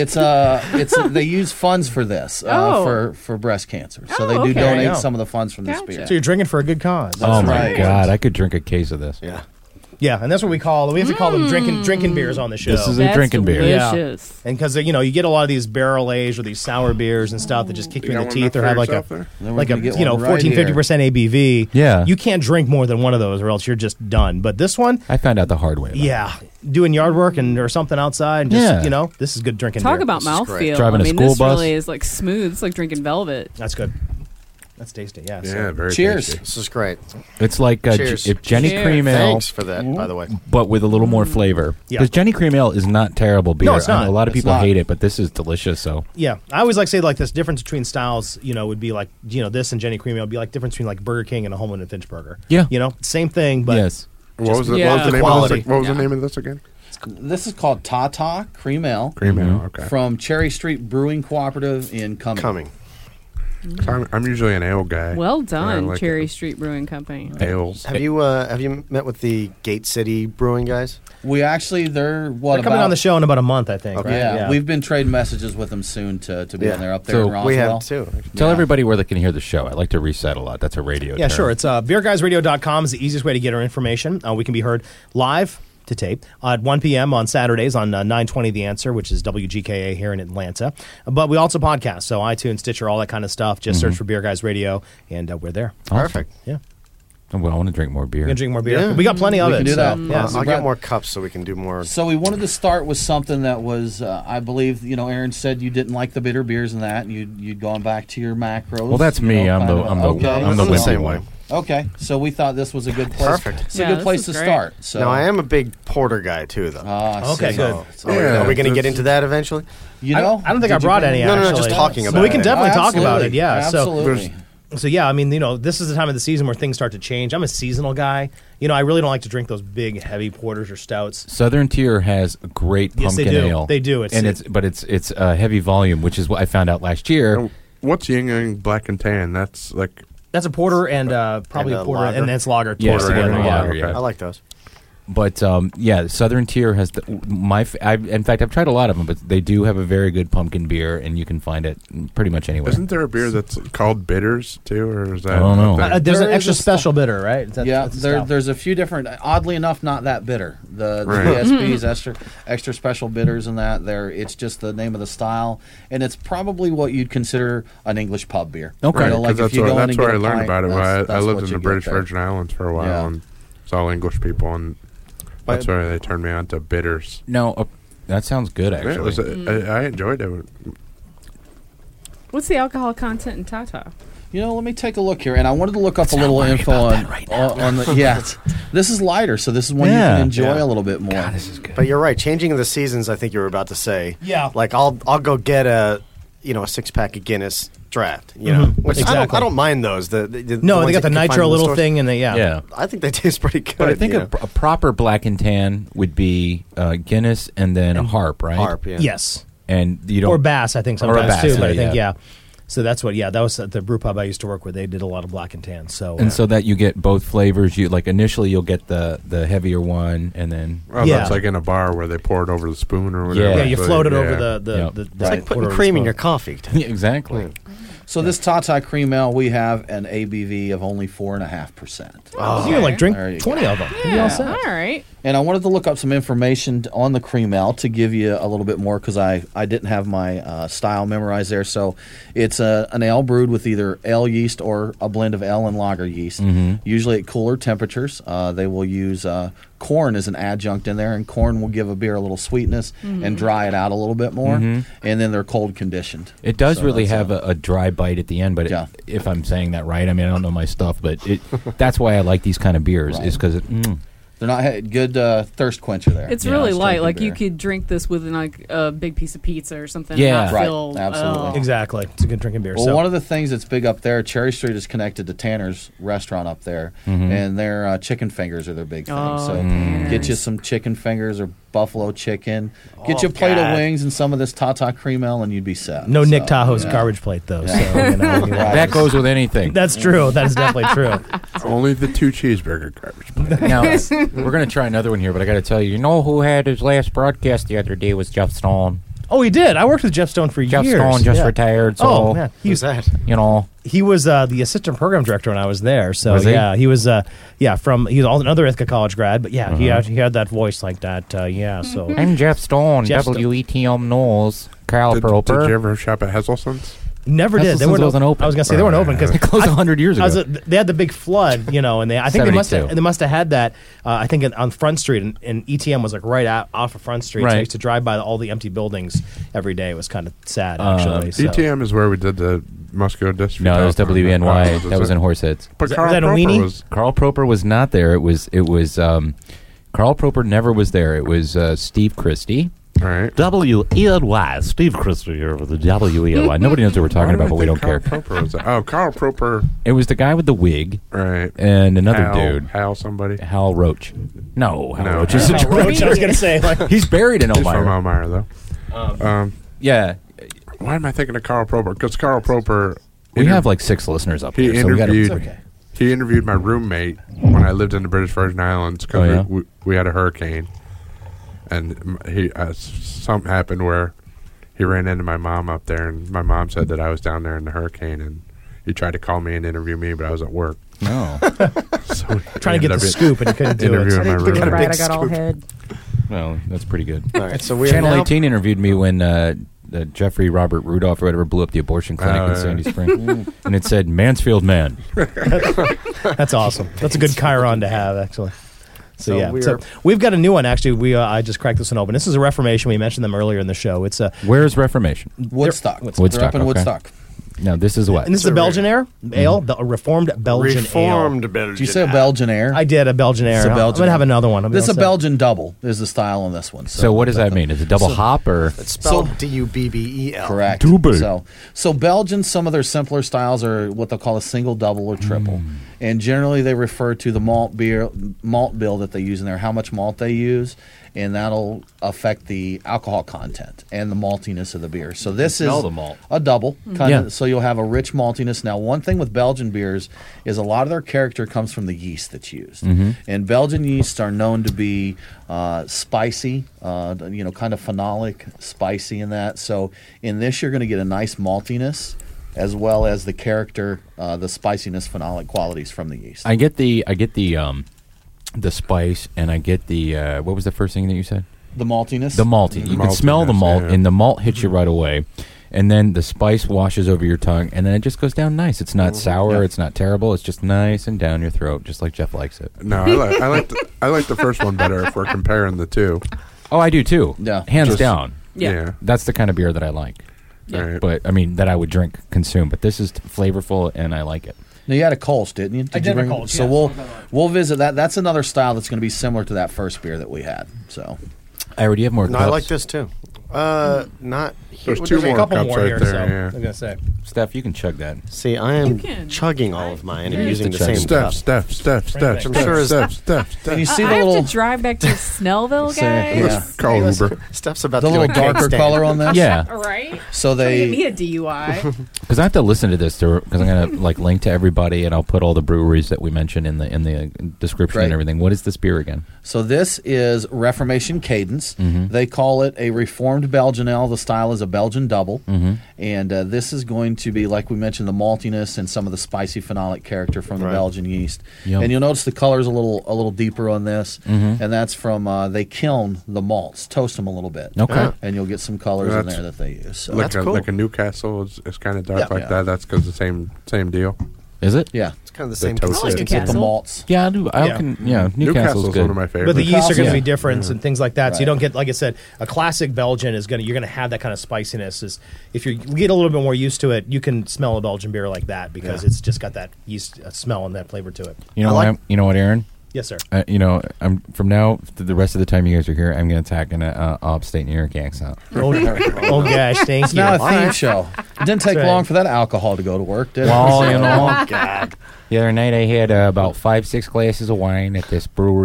use funds for this Oh. for breast cancer. So they Oh, do okay. donate Yeah. some of the funds from this Gotcha. beer. So you're drinking for a good cause. Oh, my right. God. I could drink a case of this. Yeah. Yeah, and that's what we have to call them drinking beers on the show. This is a drinking beer. Delicious. Yeah. And because you get a lot of these barrel aged or these sour beers and stuff that just kick you in the teeth or have like a 14-50% ABV. Yeah. You can't drink more than one of those or else you're just done. But this one, I found out the hard way. Yeah. Doing yard work or something outside and just this is good drinking beer. Talk about mouthfeel. Driving a school this bus. really is like smooth. It's like drinking Velvet. That's good. That's tasty, yeah. Yeah, very Cheers. tasty. This is great. It's like if Jenny Cream Ale. Thanks for that, by the way. But with a little more flavor. Yeah. Because Jenny Cream Ale is not terrible beer. No, it's I know not. a lot of It's people not. hate it, but this is delicious. So Yeah, I always like to say like this difference between styles, would be like, this and Jenny Cream Ale would be like difference between like Burger King and a Home and Finch burger. Yeah. Same thing, but yes. What was the name of this again? This is called Tata Cream Ale. Cream Ale, okay. From Cherry Street Brewing Cooperative in Cumming. I'm usually an ale guy. Well done, like Cherry Street Brewing Company. ales. Have you met with the Gate City Brewing guys? We actually, they're they're coming on the show in about a month, I think. Okay. Right? Yeah, we've been trading messages with them soon to be on there up there in Roswell. We have too. Tell everybody where they can hear the show. I like to reset a lot. That's a radio Yeah, term. sure. It's beerguysradio.com is the easiest way to get our information. We can be heard live to tape at 1 p.m. on Saturdays on 920 The Answer, which is WGKA here in Atlanta. But we also podcast, so iTunes, Stitcher, all that kind of stuff. Just search for Beer Guys Radio, and we're there. Awesome. Perfect. Yeah. Well, I want to drink more beer. You can drink more beer. Yeah. We got plenty of We it. can do that. Yeah, I'll get more cups so we can do more. So we wanted to start with something that was, I believe, Aaron said you didn't like the bitter beers and that, and you'd gone back to your macros. Well, that's me. I'm the same wimpy way. one. Okay, so we thought this was a good place. Perfect. It's a good place to start. So Now, I am a big porter guy, too, though. Okay, good. Are we going to get into that eventually? I don't think I brought any, No, actually. just talking about it. But we can definitely talk about Absolutely. it, yeah. Absolutely. So yeah, I mean, this is the time of the season where things start to change. I'm a seasonal guy. I really don't like to drink those big, heavy porters or stouts. Southern Tier has a great pumpkin ale. They do. It's a heavy volume, which is what I found out last year. What's Yin Yang Black and Tan? That's a porter and probably a porter, lager. and then it's lager. Yes, together. together, Yeah. lager, yeah. I like those. But Southern Tier has in fact, I've tried a lot of them, but they do have a very good pumpkin beer, and you can find it pretty much anywhere. Isn't there a beer that's called bitters too, or is that? I don't know. There's an There is extra a special bitter, right? That's there's a few different. Oddly enough, not that bitter. The Right. ESPs, extra special bitters, and that it's just the name of the style, and it's probably what you'd consider an English pub beer. Okay, Right, 'cause that's where I learned about it. I that's lived what in you the get British there. Virgin Islands for a while, Yeah. and it's all English people, and that's why they turned me on to bitters. No, that sounds good, Yeah, actually. I enjoyed it. What's the alcohol content in Tata? Let me take a look here, and I wanted to look up a little info on the. Yeah, this is lighter, so this is one you can enjoy a little bit more. God, this is good. But you're right. Changing the seasons, I think you were about to say. Yeah. Like I'll go get a 6-pack of Guinness draft. Which Exactly. I don't mind those. The No, ones they got that the you can find nitro in the little stores. thing, and Yeah. I think they taste pretty good. But I think a proper black and tan would be Guinness and then a Harp, right? Harp, yeah. yes, And you don't or Bass, I think Or a sometimes Bass, too. But I yeah, think yeah. So that's what. Yeah, that was at the brew pub I used to work with. They did a lot of black and tan. So And so that you get both flavors. You initially you'll get the heavier one, and then Well, that's like in a bar where they pour it over the spoon or whatever. yeah, you So, float it over yeah. the It's like putting cream in your coffee. Yeah, exactly. So this Tata Cream Ale, we have an ABV of only 4.5%. Oh, you can like drink There you 20 go. of them. You'll be all set. All right. And I wanted to look up some information on the cream ale to give you a little bit more because I didn't have my style memorized there. So it's an ale brewed with either ale yeast or a blend of ale and lager yeast, usually at cooler temperatures. They will use corn as an adjunct in there, and corn will give a beer a little sweetness and dry it out a little bit more. And then they're cold conditioned. It does So really that's have a dry bite at the end, but if I'm saying that right, I mean I don't know my stuff, but that's why I like these kind of beers is because they're not good thirst quencher there. It's Yeah, really it's light. drinking Like beer. you could drink this with like a big piece of pizza or something. Yeah. and not Right. feel, Absolutely. Exactly. It's a good drinking beer. Well, so. one of the things that's big up there, Cherry Street is connected to Tanner's restaurant up there, and their chicken fingers are their big thing. Oh, So Tanner's. get you some chicken fingers or buffalo chicken, get you a plate of wings and some of this Tata Cream Ale, and you'd be set. No So, Nick Tahoe's yeah. garbage plate though. So that goes with anything. That's true. That is definitely true. Only the 2 cheeseburger garbage plate. Now we're going to try another one here, but I got to tell you, who had his last broadcast the other day was Jeff Stone. Oh, he did. I worked with Jeff Stone for Jeff years. Stone just retired. So, oh man, Who's that? you know, he was the assistant program director when I was there. So Was he? yeah, he was he's another Ithaca College grad, but yeah, he had that voice like that. So I'm Jeff Stone, Jeff Stone. WETM Knowles, Carl Did Proper. you ever shop at Heselson's? never did. They weren't wasn't open. I was gonna say they weren't open because They closed 100 years ago. They had the big flood, and I think they must have had that. I think on Front Street, and ETM was like right off of Front Street. So I Right. used to drive by all the empty buildings every day. It was kind of sad, actually. So. ETM is where we did the muscular dystrophy. No, it was WNY. Oh, that was in Horseheads. But Was Carl that a Proper weenie? was Carl Proper was not there. It was Carl Proper never was there. It was Steve Christie. all right. WENY. Steve Christie here with the WENY. Nobody knows what we're talking about, but we don't care. Carl Proper was there? Oh, Carl Proper. It was the guy with the wig Right. and another Hal, dude. Hal somebody. Hal Roach. No, Hal No. Roach is a Hal Roach, I was gonna say, like, He's buried in He's from Elmira. Elmira, though. Yeah. Why am I thinking of Carl Proper? Because Carl Proper... We have like 6 listeners up He here, so we interviewed. gotta, He interviewed my roommate when I lived in the British Virgin Islands because Oh, yeah? we had a hurricane, and he something happened where he ran into my mom up there, and my mom said that I was down there in the hurricane, and he tried to call me and interview me, but I was at work. No. So trying to get the scoop, and he couldn't do it. interviewing my roommate. Right, I got all head. Well, that's pretty good. All right, so we're Channel now 18 interviewed me when Jeffrey Robert Rudolph or whatever blew up the abortion clinic Oh, in yeah. Sandy Spring. And it said, Mansfield man. That's awesome. That's a good chyron to have, actually. So, So yeah, we're- we've got a new one. Actually, I just cracked this one open. This is a Reformation. We mentioned them earlier in the show. It's a Where's Reformation? Woodstock. Woodstock, They're up in okay. Woodstock. Now, this is what? and this is a Belgian ale, a reformed Belgian ale. Belgian. Did you say a Belgian air? I did a Belgian ale. It's a I'm Belgian gonna have ale. another one. This is a Also- Belgian double. Is the style on this one? So what does that mean? Is it double hop or? It's spelled D-U-B-B-E-L. Correct. Double. So Belgian, some of their simpler styles are what they'll call a single, double, or triple, and generally they refer to the malt bill that they use in there, how much malt they use, and that'll affect the alcohol content and the maltiness of the beer. So this is smell the malt. a double, kind of. Yeah. So you'll have a rich maltiness. Now, one thing with Belgian beers is a lot of their character comes from the yeast that's used, and Belgian yeasts are known to be spicy, kind of phenolic, spicy in that. So in this, you're going to get a nice maltiness, as well as the character, the spiciness, phenolic qualities from the yeast. I get the spice, and I get the what was the first thing that you said? The maltiness. The malty. You can smell the malt, yeah. and the malt hits you right away. And then the spice washes over your tongue, and then it just goes down nice. It's not sour. It's not terrible. It's just nice and down your throat, just like Jeff likes it. No, I like the first one better if we're comparing the two. Oh, I do too. Yeah. Hands Just- down. Yeah. That's the kind of beer that I like. Right. But I mean, that I would consume. But this is flavorful, and I like it. Now, you had a Kolsch, didn't you? I did a Kolsch, So yeah. we'll visit that. That's another style that's going to be similar to that first beer that we had. So Ira, do you have more No, cups? I like this too. Not here. There's two There's a more couple cups more right here, there. so yeah. I'm gonna say. Steph, you can chug that. See, I am can. chugging all of mine and You're using the used to same chugging. cup. Steph. I'm sure Steph. I Call have Uber. to drive back to Snellville, guys. Yeah. Call Uber. Steph's about The to do little a cake darker stand. color on this. Yeah. Right? So Give they me a DUI. Because I have to listen to this because I'm gonna link to everybody, and I'll put all the breweries that we mentioned in the description Right. and everything. What is this beer again? So this is Reformation Cadence. They call it a reformed Belgian ale. The style is a Belgian double, and this is going to be, like we mentioned, the maltiness and some of the spicy phenolic character from the Belgian yeast. Yum. And you'll notice the color is a little deeper on this, and that's from they kiln the malts, toast them a little bit. Okay. And you'll get some colors in That's there that they use. So Like That's cool. a Newcastle is kind of dark Yeah. like Yeah. that. That's because the same deal. Is it? yeah, It's kind of the same toast consistency. it. get the Newcastle. malts. Yeah, I do. Yeah. Newcastle's Newcastle's good. one of my favorites. But the yeast are going to Yeah. be different and things like that. So you Right. don't get, like I said, a classic Belgian is you're gonna have that kind of spiciness. Is if you get a little bit more used to it, you can smell a Belgian beer like that because it's just got that yeast smell and that flavor to it. You know what? You know what, Aaron? Yes, sir. I'm from now to the rest of the time you guys are here. I'm going to attack an upstate New York accent. Oh gosh, thank It's you. now a theme Alright. show. It didn't take That's right. long for that alcohol to go to work, did it? Well, you know, God. the other night I had about 5-6 glasses of wine at this brewery,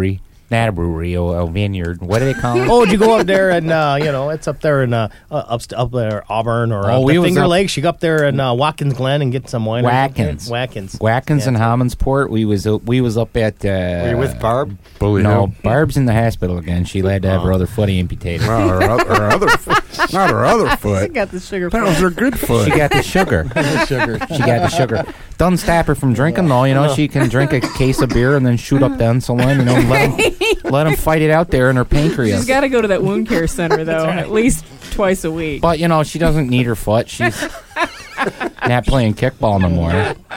Not a brewery, a vineyard. What do they call it? Oh, did you go up there and it's up there in up there Auburn or we Finger Lakes? You go up there in Watkins Glen and get some wine. Watkins and Hammondsport. We was up at. Were you with Barb? Bully no, Hill? Barb's in the hospital again. She had to have her other foot amputated. Well, her other not her other foot. She got the sugar. That was her good foot. She got the sugar. She got the sugar. Doesn't stop her from drinking though. She can drink a case of beer and then shoot up the insulin. Let them fight it out there in her pancreas. She's got to go to that wound care center though, at least twice a week. But she doesn't need her foot. She's not playing kickball no more.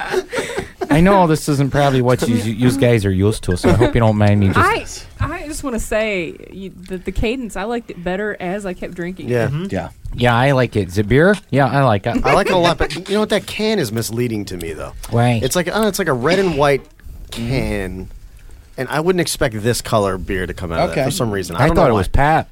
I know this isn't probably what you guys are used to, so I hope you don't mind me. I just want to say that the cadence, I liked it better as I kept drinking. Yeah. Yeah, I like it. Is it beer? Yeah, I like it. I like it a lot, but you know what? That can is misleading to me, though. Why? It's like a red and white can, and I wouldn't expect this color beer to come out of that for some reason. I thought it was Pat.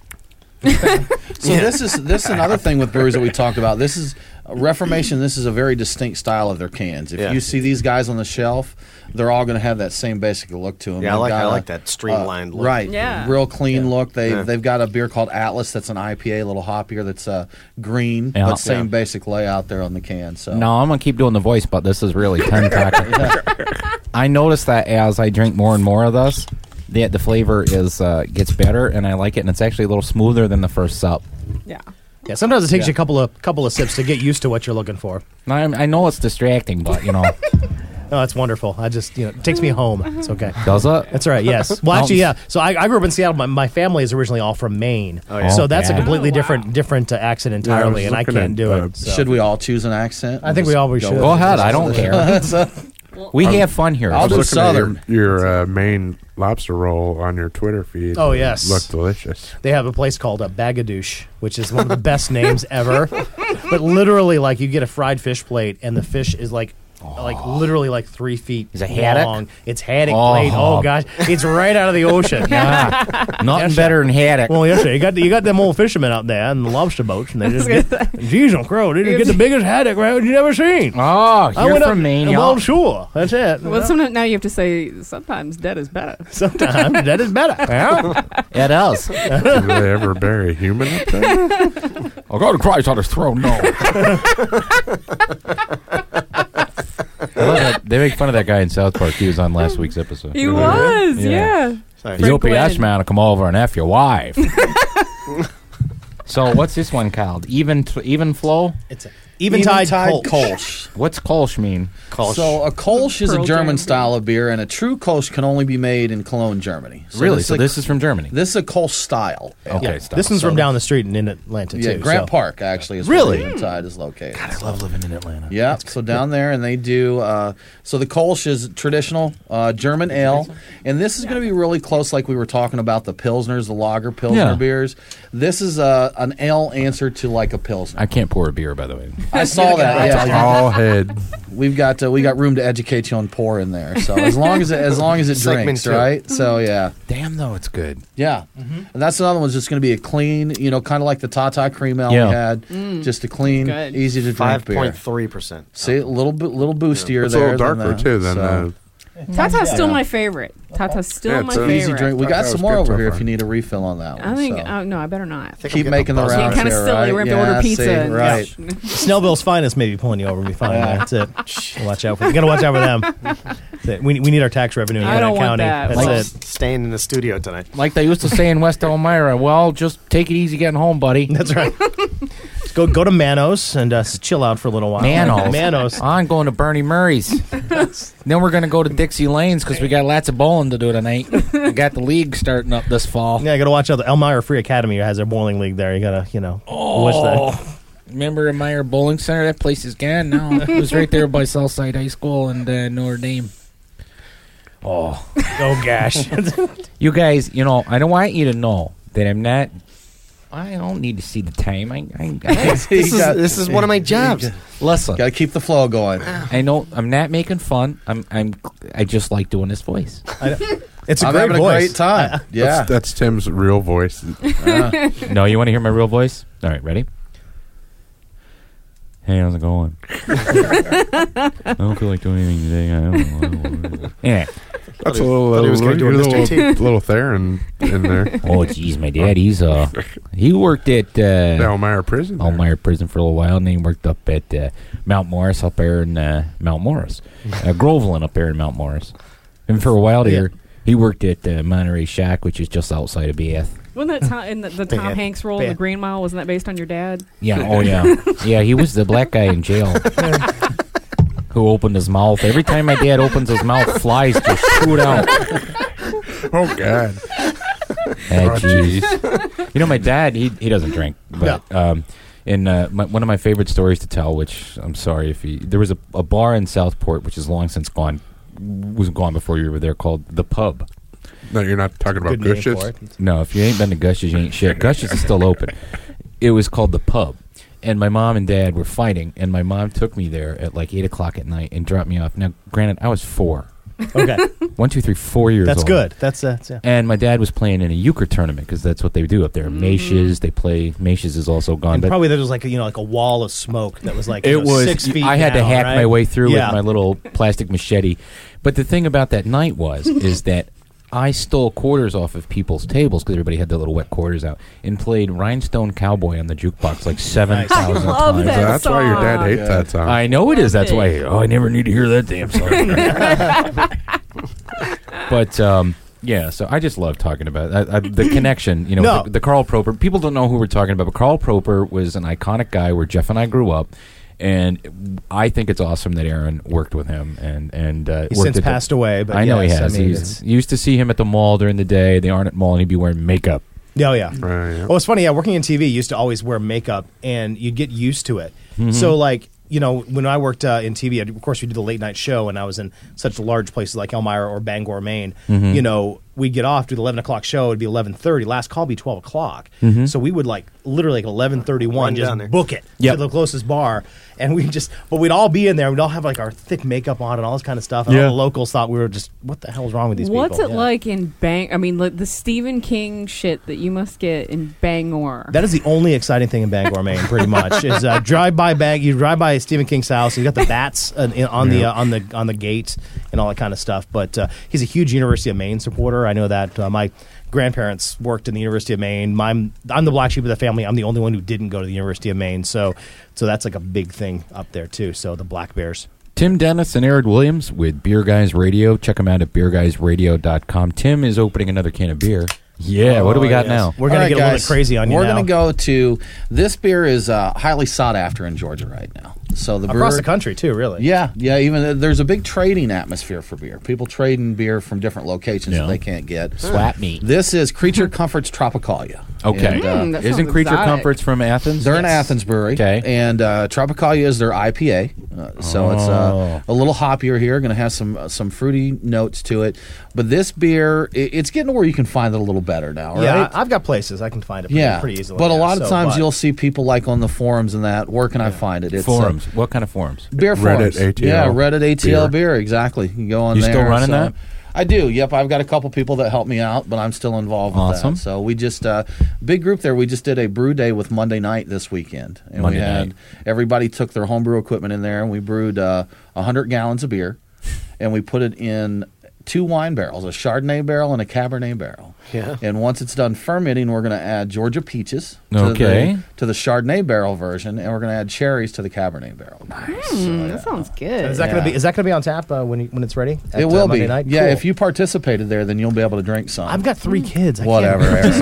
This is another thing with breweries that we talked about. This is Reformation. This is a very distinct style of their cans. If you see these guys on the shelf, they're all going to have that same basic look to them. Yeah, I like that streamlined look. Right. Yeah. Real clean look. They've got a beer called Atlas that's an IPA, a little hoppier, that's green, but same basic layout there on the can. So no, I'm going to keep doing the voice, but this is really 10 I noticed that as I drink more and more of this, the flavor gets better, and I like it, and it's actually a little smoother than the first sup. Yeah. Yeah, sometimes it takes you a couple of sips to get used to what you're looking for. I know it's distracting, but Oh, it's wonderful. I just, it takes me home. It's okay. Does it? That's right, yes. Well, actually, yeah. So I grew up in Seattle. My family is originally all from Maine. Oh, yeah. So that's a completely different accent entirely, and I can't do it. So. Should we all choose an accent? I think we all should. Go ahead. I don't care. We have fun here. I'll do Southern. Your Maine lobster roll on your Twitter feed. Oh, yes. Look delicious. They have a place called Bagadoosh, which is one of the best names ever. But literally, you get a fried fish plate, and the fish is literally 3 feet Is it haddock? long. It's haddock plate. Oh gosh, it's right out of the ocean. Nothing better than haddock. Well, yes, sir. You got them old fishermen out there and the lobster boats, and they just get. Geez, on crow, they just get the biggest haddock you never seen. Oh, you're from Maine, y'all. Well, sure, that's it. Well, sometimes now you have to say sometimes dead is better. Sometimes dead is better. Yeah, it is. Did they ever bury a human up there? Oh, God Christ on his throne, no. I love that. They make fun of that guy in South Park. He was on last week's episode. He was, yeah. The OPS man will come over and F your wife. So what's this one called? Even flow? It's Eventide Kolsch. What's Kolsch mean? Kolsch. So a Kolsch is a German style of beer, and a true Kolsch can only be made in Cologne, Germany. So really? So this is from Germany? This is a Kolsch style. Okay. This one's from down the street in Atlanta, too. Yeah, Grant Park, actually, is really? where Eventide is located. God, I love living in Atlanta. Yeah, so down there, and they do... so the Kolsch is traditional German ale, and this is going to be really close, like we were talking about the Pilsners, the lager Pilsner beers. This is an ale answer to like a Pilsner. I can't pour a beer, by the way. I saw that. Yeah, all head. We got room to educate you on pour in there. So as long as it drinks, right? So yeah. Damn, though, it's good. Yeah, and that's another one's just going to be a clean, kind of like the Tata Cream Ale we had, just a clean, easy to drink beer. 5.3%. See, a little boostier It's there. a little darker too than. Tata's still my favorite. Tata's still my favorite. Easy drink. We got some more over here if you need a refill on that one. I think. No, I better not. Keep making the rounds. Getting kind of silly. We're going to have to order pizza. Right. Snellville's Finest may be pulling you over. Be fine. That's it. Watch out for. You got to watch out for them. We need our tax revenue in Gwinnett County. That's it. Staying in the studio tonight. Like they used to say in West Elmira. Well, just take it easy getting home, buddy. That's right. Go to Manos and chill out for a little while. Manos. I'm going to Bernie Murray's. Then we're going to go to Dixie Lanes because we got lots of bowling to do tonight. We got the league starting up this fall. Yeah, you got to watch out. The Elmira Free Academy has their bowling league there. You got to, watch that. Remember Elmira Bowling Center? That place is gone now. It was right there by Southside High School and Notre Dame. Oh gosh. You guys, I don't want you to know that I don't need to see the time. This is one of my jobs. Listen, got to keep the flow going. I know I'm not making fun. I just like doing this voice. It's I'm great having voice. a great time. Yeah, that's Tim's real voice. No, you want to hear my real voice? All right, ready? Hey, how's it going? I don't feel like doing anything today. I don't know. Anyway, That's a little, little Theron in there. Oh, geez, my dad, he worked at the Elmira Prison. Elmira Prison for a little while, and then he worked up at Mount Morris up there in Mount Morris. Groveland up there in Mount Morris. And for a while there, he worked at Monterey Shack, which is just outside of Bath. Wasn't that in the Tom Hanks role in The Green Mile? Wasn't that based on your dad? Yeah, oh yeah. Yeah, he was the black guy in jail. Who opened his mouth. Every time my dad opens his mouth, flies just shoot out. Oh, God. Jeez. You know, my dad, he doesn't drink. But one of my favorite stories to tell, which I'm sorry if there was a bar in Southport, which is long since gone, was gone before you were there, called The Pub. No, you're not talking about Gush's? No, if you ain't been to Gush's, you ain't shit. Gush's is still open. It was called The Pub. And my mom and dad were fighting, and my mom took me there at like 8 o'clock at night and dropped me off. Now, granted, I was 4. Okay. 1, 2, 3, 4 years old. That's good. That's yeah. And my dad was playing in a euchre tournament because that's what they do up there. Maces, they play. Maces is also gone. And probably there was like a wall of smoke that was like it was 6 feet. I had down, to hack right? my way through with my little plastic machete. But the thing about that night is that I stole quarters off of people's tables because everybody had their little wet quarters out and played Rhinestone Cowboy on the jukebox like 7,000 times. That's why your dad hates that song. I know it is. That's why. I never need to hear that damn song. But so I just love talking about the connection. You know, the Carl Proper. People don't know who we're talking about, but Carl Proper was an iconic guy where Jeff and I grew up. And I think it's awesome that Aaron worked with him and he's since passed away. But I know he has. I mean, he's used to see him at the mall during the day, the Arnott Mall, and he'd be wearing makeup. Oh yeah. Right, yeah. Well, it's funny. Yeah, working in TV, you used to always wear makeup, and you'd get used to it. Mm-hmm. So like. You know, when I worked in TV, of course, we did the late night show, and I was in such large places like Elmira or Bangor, Maine. Mm-hmm. You know, we'd get off, do the 11 o'clock show, it'd be 11:30. Last call would be 12 o'clock. Mm-hmm. So we would literally 11:31 just book it to the closest bar. And but we'd all be in there. We'd all have our thick makeup on and all this kind of stuff. And all the locals thought we were just, what the hell's wrong with these people? What's it like in the Stephen King shit that you must get in Bangor? That is the only exciting thing in Bangor, Maine, pretty much. Is you drive by Stephen King's house. You got the bats on the gate and all that kind of stuff. But he's a huge University of Maine supporter. I know that my grandparents worked in the University of Maine. I'm the black sheep of the family. I'm the only one who didn't go to the University of Maine. So that's like a big thing up there too. So the Black Bears. Tim Dennis and Aaron Williams with Beer Guys Radio. Check them out at beerguysradio.com. Tim is opening another can of beer. Yeah, what do we got now? We're going to get a little bit crazy on you now. We're going to go to, this beer is highly sought after in Georgia right now. So the across the country too, really. Yeah. Even there's a big trading atmosphere for beer. People trading beer from different locations that they can't get. Swap meet. This is Creature Comforts Tropicalia. Okay. And, isn't Creature Comforts from Athens? They're an Athens brewery. Okay. And Tropicalia is their IPA. So it's a little hoppier here. Going to have some fruity notes to it. But this beer, it's getting to where you can find it a little better now, right? Yeah, I've got places I can find it pretty easily. But a lot of times you'll see people on the forums and that. Where can I find it? It's forums. What kind of forums? Beer forums. Reddit ATL. Yeah, Reddit ATL beer. Exactly. You can go on there. You still running that? I do. Yep, I've got a couple people that help me out, but I'm still involved with that. So we just big group there. We just did a brew day with Monday night this weekend, and everybody took their homebrew equipment in there, and we brewed 100 gallons of beer, and we put it in 2 wine barrels, a Chardonnay barrel and a Cabernet barrel. Yeah. And once it's done fermenting, we're going to add Georgia peaches to the Chardonnay barrel version, and we're going to add cherries to the Cabernet barrel. Nice. That sounds good. Is that going to be on tap when it's ready? It will Monday be. Night? Yeah, Cool. if you participated there, then you'll be able to drink some. I've got 3 kids. Whatever.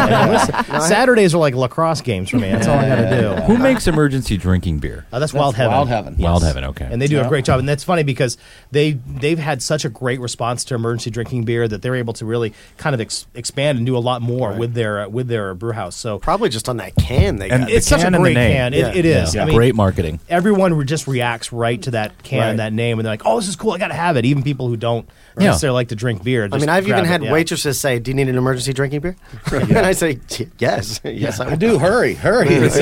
Saturdays are like lacrosse games for me. That's all I got to do. Who makes emergency drinking beer? That's Wild Heaven. Wild Heaven. Wild Heaven. Okay. And they do a great job. And that's funny because they've had such a great response to emergency drinking beer that they're able to really kind of expand and do a lot more with their brew house. So probably just on that can they got. It's such a great can. It is. Yeah. I mean, great marketing. Everyone just reacts right to that can and that name, and they're like, "Oh, this is cool. I got to have it." Even people who don't necessarily like to drink beer. I mean, I've even had waitresses say, "Do you need an emergency drinking beer?" And I say, "Yes, yes, I do. Hurry." I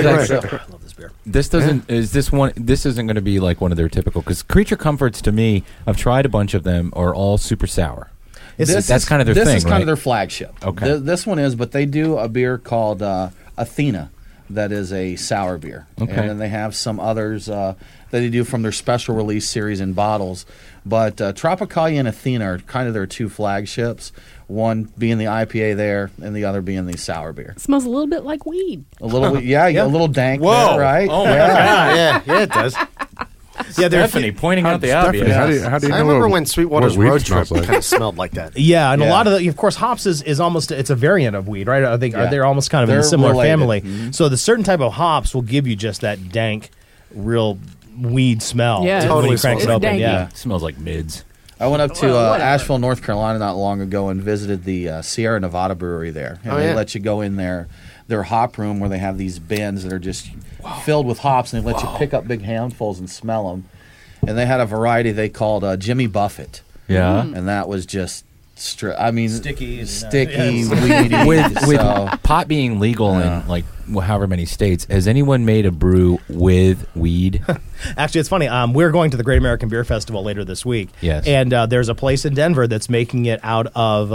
love this beer. This doesn't. Is this one? This isn't going to be like one of their typical. Because Creature Comforts, to me, I've tried a bunch of them, are all super sour. That's kind of their thing. This is kind of their flagship. Okay. This one is, but they do a beer called Athena that is a sour beer. Okay. And then they have some others that they do from their special release series in bottles. But Tropicalia and Athena are kind of their two flagships, one being the IPA there and the other being the sour beer. It smells a little bit like weed. A little, yeah, a little dank Whoa. there, right? Oh, my God. Yeah, it does. Yeah, Stephanie pointing out the obvious. How do you I know remember what- when Sweetwater's what weed Road Trip smells like? kind of smelled like that. Yeah, and a lot of of course, hops is almost, it's a variant of weed, right? They're almost kind of in a They're similar related. family. Mm-hmm. So the certain type of hops will give you just that dank, real weed smell. Yeah, when you crank it it's open. danky. Yeah. It smells like mids. I went up to Well, whatever. Asheville, North Carolina not long ago and visited the Sierra Nevada brewery there. And they let you go in their hop room where they have these bins that are just filled with hops, and they let you pick up big handfuls and smell them. And they had a variety they called Jimmy Buffett. Yeah. And that was just sticky, Sticky, weedy. With so- pot being legal in like however many states, has anyone made a brew with weed? Actually, it's funny. We're going to the Great American Beer Festival later this week. Yes. And there's a place in Denver that's making it out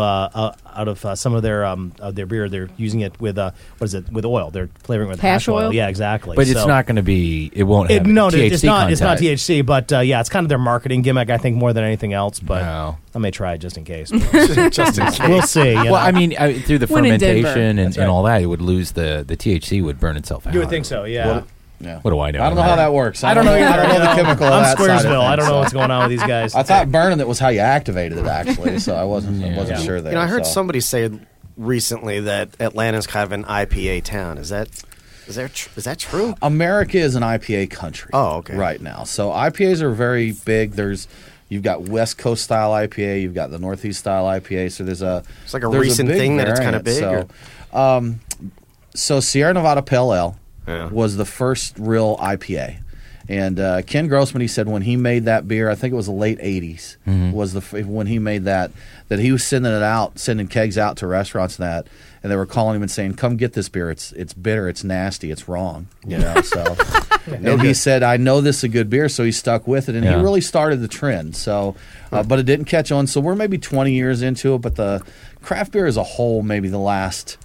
of some of their beer. They're using it with with oil. They're flavoring it with Hash oil? Yeah, exactly. But it's not going to be. It won't have no, THC it's not. It's not content. THC, but yeah, it's kind of their marketing gimmick. I think more than anything else. But No. I may try it just in case. Just in case. We'll see. Well, I mean, through the When in Denver. fermentation That's right. and all that, it would lose the THC would burn itself out. You would think so, yeah. Yeah. What do I know? I don't know how that works. I don't know. I don't know the chemical. of I'm that side of Squaresville. I things, don't know so. what's going on with these guys. I thought burning it was how you activated it, actually. So I wasn't sure there. You know, I heard so. somebody say recently that Atlanta's kind of an IPA town. Is that true? America is an IPA country. Oh, okay. Right now, so IPAs are very big. You've got West Coast style IPA, you've got the Northeast style IPA. So It's like a recent big thing that it's kind of variant. big. So Sierra Nevada Pale Ale was the first real IPA. And Ken Grossman, he said when he made that beer, I think it was the late 80s, was when he made that he was sending kegs out to restaurants and they were calling him and saying, "Come get this beer. It's bitter, it's nasty, it's wrong." You know, so and he said, "I know this is a good beer," so he stuck with it, and he really started the trend. So, but it didn't catch on. So we're maybe 20 years into it, but the craft beer as a whole, maybe the last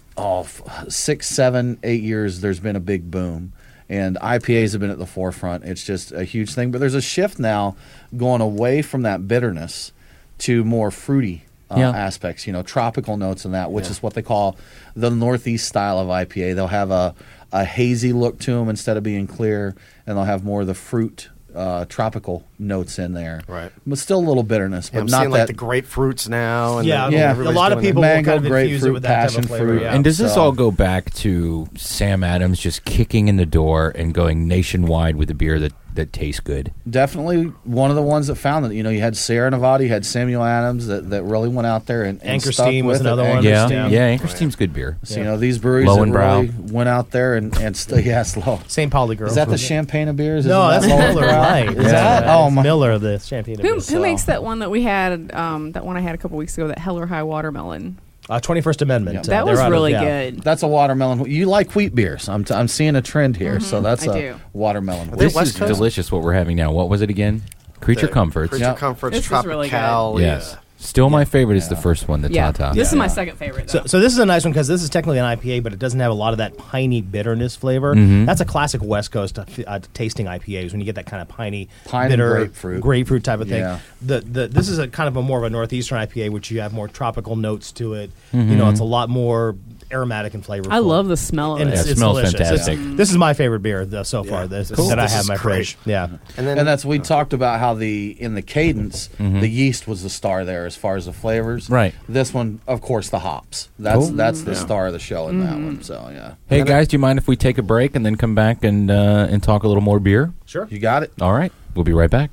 6, 7, 8 years, there's been a big boom. And IPAs have been at the forefront. It's just a huge thing. But there's a shift now going away from that bitterness to more fruity aspects, tropical notes and that, which is what they call the Northeast style of IPA. They'll have a hazy look to them instead of being clear, and they'll have more of the fruit tropical notes in there. Right. But still a little bitterness, but I'm not seeing that. like the grapefruits now. And Yeah, then a everybody's lot of doing people that. will Mango, kind of infuse it grapefruit, with that type passion of flavor. fruit. Yeah. And does this all go back to Sam Adams just kicking in the door and going nationwide with a beer that tastes good? Definitely one of the ones that found it. You had Sierra Nevada, you had Samuel Adams that really went out there and Anchor stuck Steam with was another it. one. Yeah, Anchor Steam's good beer. So, these breweries that really went out there and slow. St. Pauli Girls. Is that the Champagne of beers? No, that's Miller Lite. Is that? Oh, my. Miller, the Champagne of beers. Who makes that one that we had? That one I had a couple weeks ago. That Hell or High Watermelon. 21st Amendment. That was really good. That's a watermelon. You like wheat beers. I'm seeing a trend here. So that's I a do. watermelon. This is delicious what we're having now. What was it again? Creature Comforts. Creature Comforts, This is really Tropical. good. Yes. Still my favorite is the first one, the Tata. This is my second favorite. Though. So this is a nice one because this is technically an IPA, but it doesn't have a lot of that piney bitterness flavor. Mhm. That's a classic West Coast tasting IPAs when you get that kind of piney, Pine and bitter, grapefruit. type of thing. Yeah. This is a kind of a more of a Northeastern IPA, which you have more tropical notes to it. Mhm. It's a lot more aromatic and flavorful. I love the smell of and it. it's smells delicious. fantastic. This is my favorite beer so far. That I have in my fridge. Yeah, And then And that's we talked about how in the cadence, the yeast was the star there as far as the flavors. Right. This one, of course, the hops. That's the star of the show in that one. So yeah. Hey guys, do you mind if we take a break and then come back and talk a little more beer? sure. You got it. All right, we'll be right back.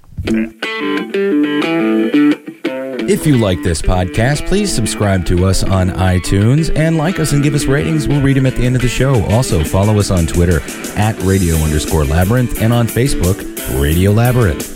If you like this podcast, please subscribe to us on iTunes and like us and give us ratings. We'll read them at the end of the show. Also, follow us on Twitter at @radio_Labyrinth and on Facebook, Radio Labyrinth.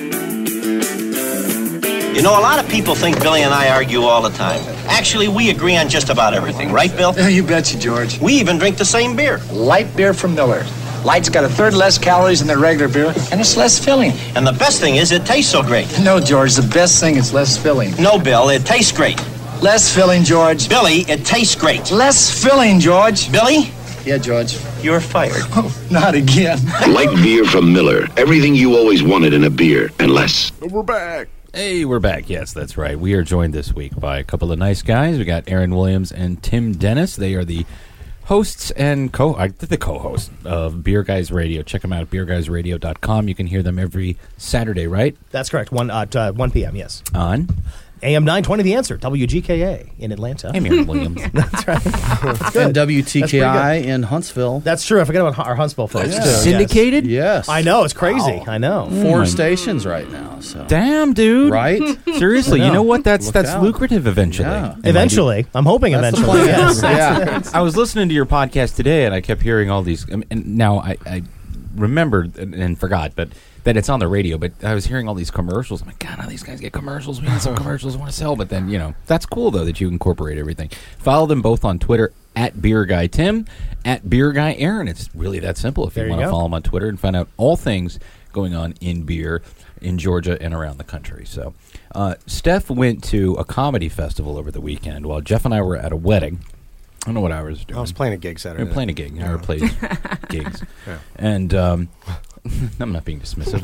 You know, a lot of people think Billy and I argue all the time. Actually, we agree on just about everything, right, Bill? You betcha, George. We even drink the same beer. Light beer from Miller. Light's got a third less calories than the regular beer, and it's less filling. And the best thing is it tastes so great. No, George, the best thing is less filling. No, Bill, it tastes great. Less filling, George. Billy, it tastes great. Less filling, George. Billy, Yeah, George. You're fired. Oh, not again. Light beer from Miller. Everything you always wanted in a beer, and less. We're back. Hey, we're back. Yes, that's right. We are joined this week by a couple of nice guys. We got Aaron Williams and Tim Dennis. They are the hosts and the co-host of Beer Guys Radio. Check them out at beerguysradio.com. You can hear them every Saturday, right? That's correct. 1 p.m., yes. On? AM 920 The Answer, WGKA in Atlanta. I'm Aaron Williams. That's right. That's and WTKI in Huntsville. That's true. I forgot about our Huntsville folks, too. Syndicated? Yes. I know. It's crazy. Wow. I know. 4 stations right now. So. Damn, dude. Right? Seriously, you know what? That's out. lucrative eventually. Yeah. Eventually. I'm hoping That's eventually. the plan. Yes. Yeah. I was listening to your podcast today, and I kept hearing all these. And now I remembered and forgot, but that it's on the radio. But I was hearing all these commercials. I'm like, God, how these guys get commercials? We need some commercials. I want to sell. But then, that's cool though that you incorporate everything. Follow them both on Twitter at Beer Guy Tim, at Beer Guy Aaron. It's really that simple. If you want to follow them on Twitter and find out all things going on in beer in Georgia and around the country. So, Steph went to a comedy festival over the weekend while Jeff and I were at a wedding. I don't know what I was doing. I was playing a gig Saturday. We were playing a gig. I plays gigs. Yeah. And I'm not being dismissive.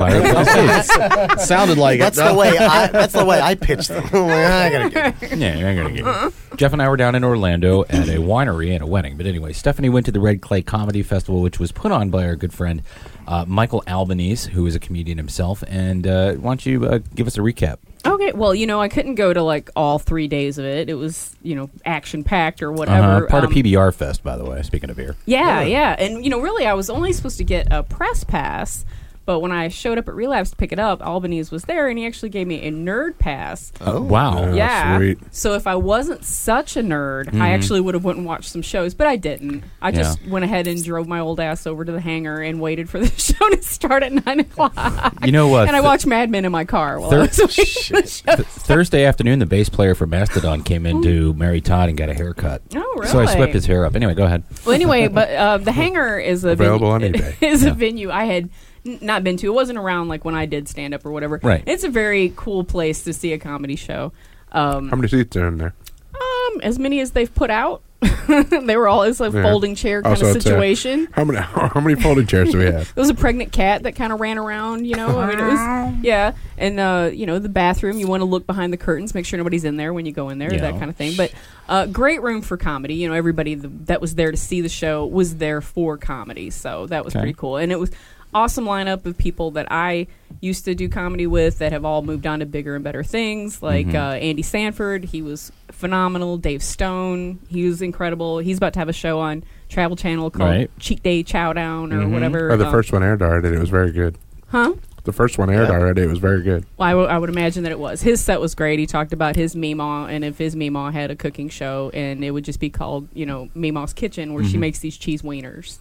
I sounded like that's it. That's the way I pitched them. I got a gig. Yeah, I got a gig. Jeff and I were down in Orlando at a winery at a wedding. But anyway, Stephanie went to the Red Clay Comedy Festival, which was put on by our good friend Michael Albanese, who is a comedian himself. And why don't you give us a recap? Okay, well, I couldn't go to all 3 days of it. It was, action-packed or whatever. Part of PBR Fest, by the way, speaking of beer. Yeah. And, really, I was only supposed to get a press pass, but when I showed up at Relapse to pick it up, Albanese was there, and he actually gave me a nerd pass. Oh, wow. Yeah. Sweet. So if I wasn't such a nerd, I actually would have went and watched some shows, but I didn't. I just went ahead and drove my old ass over to the hangar and waited for the show to start at 9 o'clock. You know what? And I watched Mad Men in my car while I was waiting for the show. Thursday afternoon, the bass player for Mastodon came into Mary Todd and got a haircut. Oh, really? So I swept his hair up. Anyway, go ahead. Well, anyway, but the hangar is a Available venue, on eBay. is a venue I had not been to. It wasn't around when I did stand up or whatever. Right. It's a very cool place to see a comedy show. How many seats are in there? As many as they've put out. They were all, it's a folding chair kind of situation. How many folding chairs do we have? There was a pregnant cat that kind of ran around, it was, yeah. And, the bathroom, you want to look behind the curtains, make sure nobody's in there when you go in there, that kind of thing. But great room for comedy. Everybody that was there to see the show was there for comedy. So that was pretty cool. And it was awesome lineup of people that I used to do comedy with that have all moved on to bigger and better things, like Andy Sanford. He was phenomenal. Dave Stone, he was incredible. He's about to have a show on Travel Channel called Cheat Day Chowdown or whatever. Oh, the first one aired already. It was very good. Huh? The first one aired already. It was very good. Well, I would imagine that it was. His set was great. He talked about his Meemaw, and if his Meemaw had a cooking show, and it would just be called, Meemaw's Kitchen, where she makes these cheese wieners.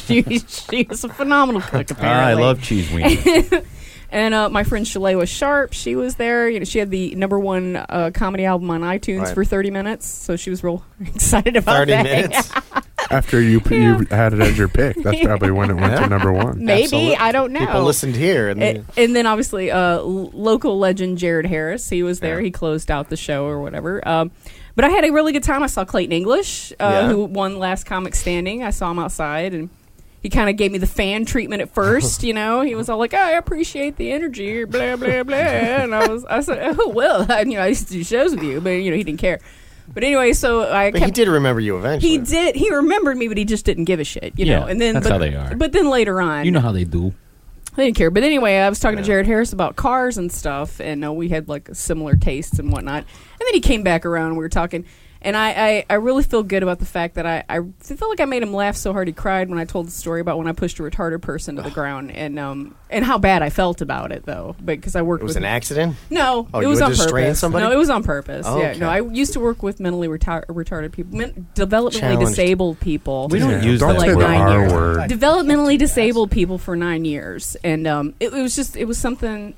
she is a phenomenal cook, apparently. I love cheese wieners. And my friend Shalewa Sharp, she was there. She had the #1 comedy album on iTunes for 30 minutes, so she was real excited about 30 that. minutes? After you had it as your pick, that's probably when it went to #1. Maybe. Absolutely. I don't know. People listened here. And then obviously local legend Jared Harris, he was there. He closed out the show or whatever. But I had a really good time. I saw Clayton English, who won Last Comic Standing. I saw him outside, and he kind of gave me the fan treatment at first, He was all like, I appreciate the energy, blah, blah, blah. And I said, oh, well, I used to do shows with you, but, he didn't care. But anyway, so he did remember you eventually. He did. He remembered me, but he just didn't give a shit, know. And then, that's how they are. But then later on, you know how they do. I didn't care. But anyway, I was talking to Jared Harris about cars and stuff, and we had similar tastes and whatnot. And then he came back around, and we were talking. And I really feel good about the fact that I feel like I made him laugh so hard he cried when I told the story about when I pushed a retarded person to the ground, and how bad I felt about it, though, because I worked with... It was an accident? No, it was on purpose. Somebody? No, it was on purpose. Oh, yeah, no, I used to work with mentally retarded people, developmentally disabled people. We don't use that word. 9 years. Word. Developmentally disabled people for 9 years, and it was something...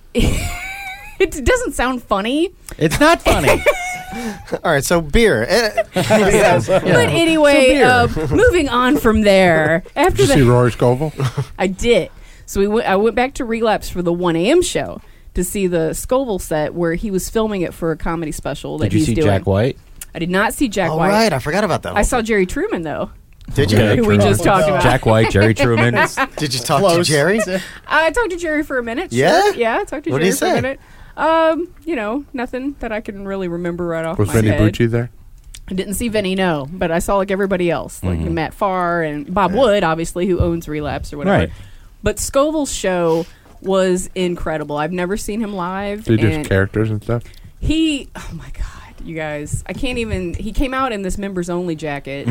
It doesn't sound funny. It's not funny. All right, so beer. But anyway, moving on from there. After Did you see Rory Scovel? I did. So I went back to Relapse for the 1 a.m. show to see the Scovel set where he was filming it for a comedy special that he's doing. Did you see Jack White? I did not see Jack White. Right, I forgot about that. I saw Jerry Truman, though. Did you? Who we just talked about. Jack White, Jerry Truman. Did you talk to Jerry? I talked to Jerry for a minute. Yeah? Sure. Yeah, I talked to What Jerry did he for a say? minute. Nothing that I can really remember right off Was my Vinny head. Bucci there? I didn't see Vinny, no, but I saw like everybody else, like Matt Farr and Bob Wood, obviously, who owns Relapse or whatever. Right. But Scoville's show was incredible. I've never seen him live. Did he do and characters and stuff? oh my God, you guys, I can't even. He came out in this members only jacket,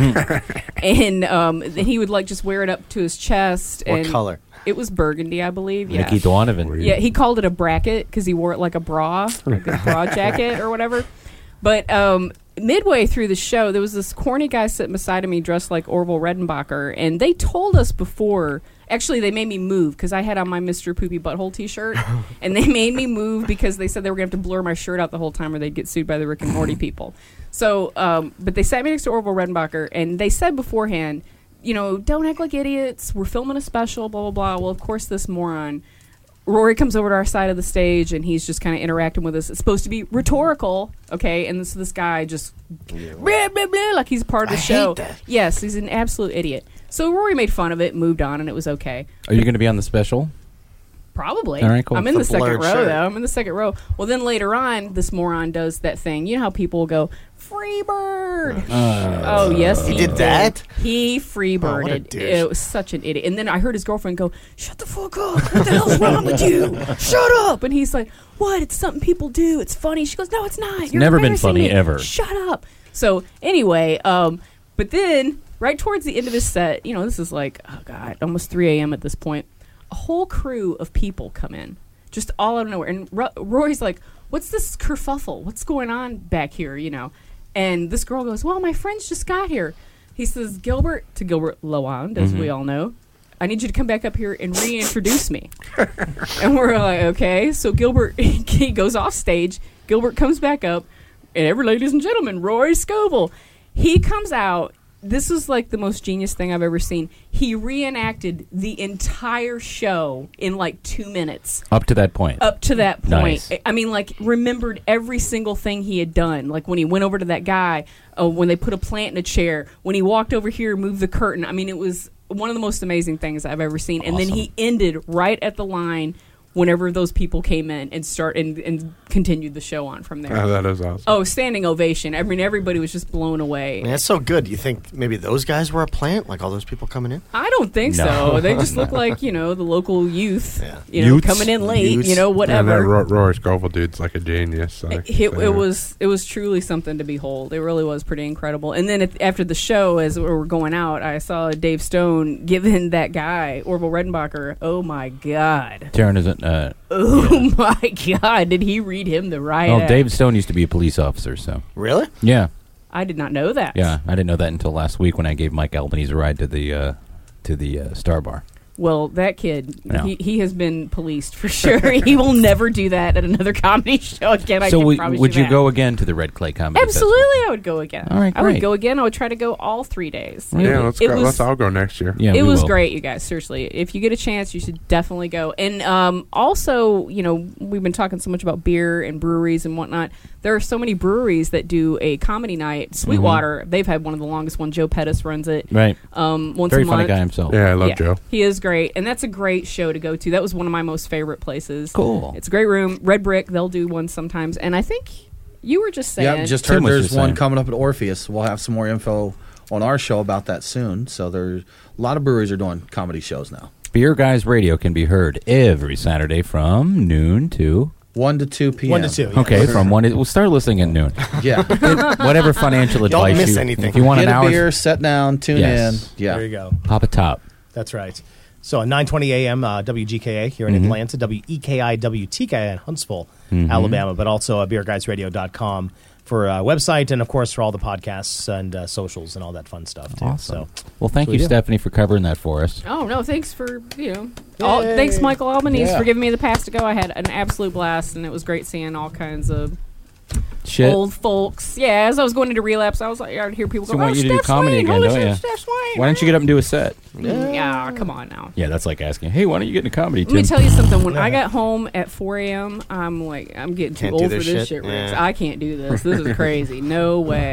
and then he would like just wear it up to his chest. What and color? It was burgundy, I believe. Yeah. Nikki Donovan. Yeah, he called it a bracket because he wore it like a bra, like a bra jacket or whatever. But midway through the show, there was this corny guy sitting beside of me dressed like Orville Redenbacher, and they told us before. Actually, they made me move because I had on my Mr. Poopy Butthole T-shirt, and they made me move because they said they were going to have to blur my shirt out the whole time or they'd get sued by the Rick and Morty people. So, but they sat me next to Orville Redenbacher, and they said beforehand, don't act like idiots. We're filming a special, blah, blah, blah. Well, of course, this moron, Rory, comes over to our side of the stage, and he's just kind of interacting with us. It's supposed to be rhetorical, okay? And so this guy just, blah, blah, blah, like he's part of the show. hate that. Yes, he's an absolute idiot. So Rory made fun of it, moved on, and it was okay. Are you going to be on the special? Probably. All right, cool. I'm in the second blurred row, shirt. though. I'm in the second row. Well, then later on, this moron does that thing. You know how people will go, Freebird. Oh, yes, He did that? He Oh, what a freebirded. douche. It was such an idiot. And then I heard his girlfriend go, shut the fuck up. What the hell's wrong with you? Shut up. And he's like, what? It's something people do. It's funny. She goes, no, it's not. You're never been embarrassing funny, me. ever. Shut up. So anyway, but then right towards the end of his set, this is like, oh, God, almost 3 a.m. at this point. A whole crew of people come in, just all out of nowhere. And Rory's like, what's this kerfuffle? What's going on back here, And this girl goes, well, my friends just got here. He says, Gilbert Lawand, as we all know, I need you to come back up here and reintroduce me. And we're like, okay. So Gilbert, he goes off stage. Gilbert comes back up. And ladies and gentlemen, Rory Scovel. He comes out. This was like the most genius thing I've ever seen. He reenacted the entire show in like 2 minutes. Up to that point. Nice. I mean, like, remembered every single thing he had done. Like when he went over to that guy, when they put a plant in a chair, when he walked over here, moved the curtain. I mean, it was one of the most amazing things I've ever seen. And then he ended right at the line whenever those people came in and continued the show on from there. Oh, that is awesome. Oh, standing ovation. I mean, everybody was just blown away. Man, that's so good. You think maybe those guys were a plant, like all those people coming in? I don't think No. so. They just look like, the local youth, Youths. coming in late, Youths. Yeah, whatever. that Rory Scovel dude's like a genius. So It was truly something to behold. It really was pretty incredible. And then after the show, as we were going out, I saw Dave Stone giving that guy, Orville Redenbacher, oh my God. Taryn isn't. Oh my God. Did he read him the right Well, act? Dave Stone used to be a police officer, so. Really? Yeah. I did not know that. Yeah, I didn't know that until last week when I gave Mike Albanese a ride to the Star Bar. Well, that kid, No. he has been policed for sure. He will never do that at another comedy show again. I So can promise would you that. go again to the Red Clay Comedy Absolutely, Festival? I would go again. All right, I would great. go again. I would try to go all 3 days. Yeah, let's go. was- Let's all go next year. Yeah, it we was will. great, you guys. Seriously, if you get a chance, you should definitely go. And also, we've been talking so much about beer and breweries and whatnot. There are so many breweries that do a comedy night. Sweetwater, they've had one of the longest ones. Joe Pettis runs it. Right. Once Very a month. funny guy himself. Yeah, I love Joe. He is great, and that's a great show to go to. That was one of my most favorite places. Cool. It's a great room. Red Brick, they'll do one sometimes, and I think you were just saying. Yeah, just Tim heard was there's just one saying. coming up at Orpheus. We'll have some more info on our show about that soon. So there's a lot of breweries are doing comedy shows now. Beer Guys Radio can be heard every Saturday from noon to 1 to 2 p.m. 1 to 2. Yeah. Okay, from 1 to... We'll start listening at noon. Yeah. Whatever financial Don't advice miss you... anything. If you want Get an a hour... beer, sit down, tune Yes. in. Yeah. There you go. Pop a top. That's right. So at 9:20 a.m. WGKA here in Atlanta, WEKI, WTKI in Huntsville, Alabama, but also beerguysradio.com for website and, of course, for all the podcasts and socials and all that fun stuff, too. Awesome. So, Well, thank so you, we do. Stephanie, for covering that for us. Oh no! Thanks for Yay. thanks Michael Albanese Yeah. for giving me the pass to go. I had an absolute blast, and it was great seeing all kinds of Shit. old folks. Yeah, as I was going into Relapse, I was like, I would hear people So go, you want "Oh, you to do Steph comedy Swain, again, holy don't shit, you? Steph Swain." Why don't you get up and do a set? Yeah, come on now. Yeah, that's like asking, hey, why don't you get into comedy, Tim? Let me tell you something. When I got home at 4 a.m., I'm like, I'm getting too Can't do old for this this shit? shit. Riggs. Yeah. I can't do this. This is crazy. No way.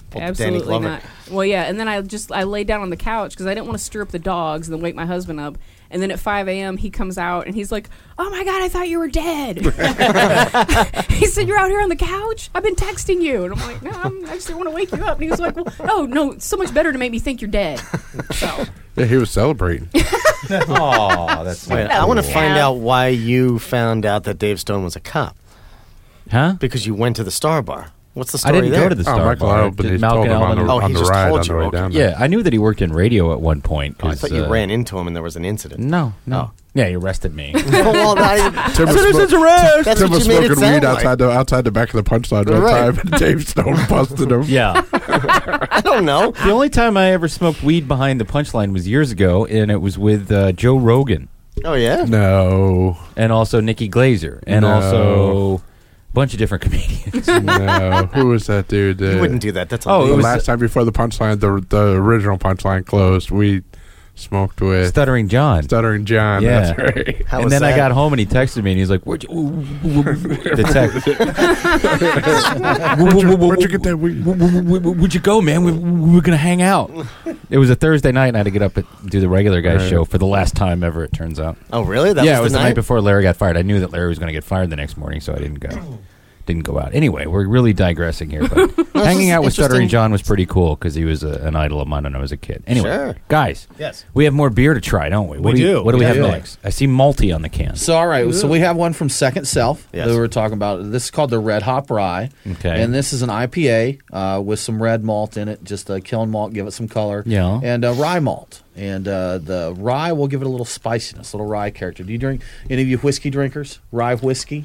Absolutely not. Well, yeah, and then I laid down on the couch because I didn't want to stir up the dogs and then wake my husband up. And then at 5 a.m. he comes out and he's like, "Oh my God, I thought you were dead." He said, "You're out here on the couch? I've been texting you." And I'm like, "No, I just didn't want to wake you up." And he was like, "Well, oh no, it's so much better to make me think you're dead." So. Yeah, he was celebrating. Oh, that's Wait, I want to find out why you found out that Dave Stone was a cop. Huh? Because you went to the Star Bar. What's the story I didn't there? go to the Star Bar. Malcolm told him on the ride on the way down there. Yeah, I knew that he worked in radio at one point. I thought you ran into him and there was an incident. No. Oh. Yeah, he arrested me. Well, Citizen's arrest! That's Tim what was you made it smoking weed sound like. outside the back of the punchline one time, and Dave Stone busted him. Yeah. I don't know. The only time I ever smoked weed behind the punchline was years ago, and it was with Joe Rogan. Oh, yeah? No. And also Nikki Glazer. And also a bunch of different comedians. No. Who was that dude? You wouldn't do that. That's the last time before the punchline, the original punchline closed, we smoked with Stuttering John. Yeah. That's right. And then I got home and he texted me and he's like, "Where'd you the text? Where'd you get that weed? Where'd you go, man? We were gonna hang out." It was a Thursday night and I had to get up and do the regular guys show for the last time ever, it turns out. Oh, really? It was the night before Larry got fired. I knew that Larry was gonna get fired the next morning, so I didn't go out. Anyway, we're really digressing here, but hanging out with Stuttering John was pretty cool because he was an idol of mine when I was a kid. Anyway, guys, yes, we have more beer to try, don't we? What do we have next? I see malty on the can. So, all right, so we have one from Second Self Yes. that we were talking about. This is called the Red Hop Rye. Okay. And this is an IPA with some red malt in it, just a kiln malt, give it some color. Yeah. And rye malt. And the rye will give it a little spiciness, a little rye character. Do you drink, any of you whiskey drinkers? Rye whiskey?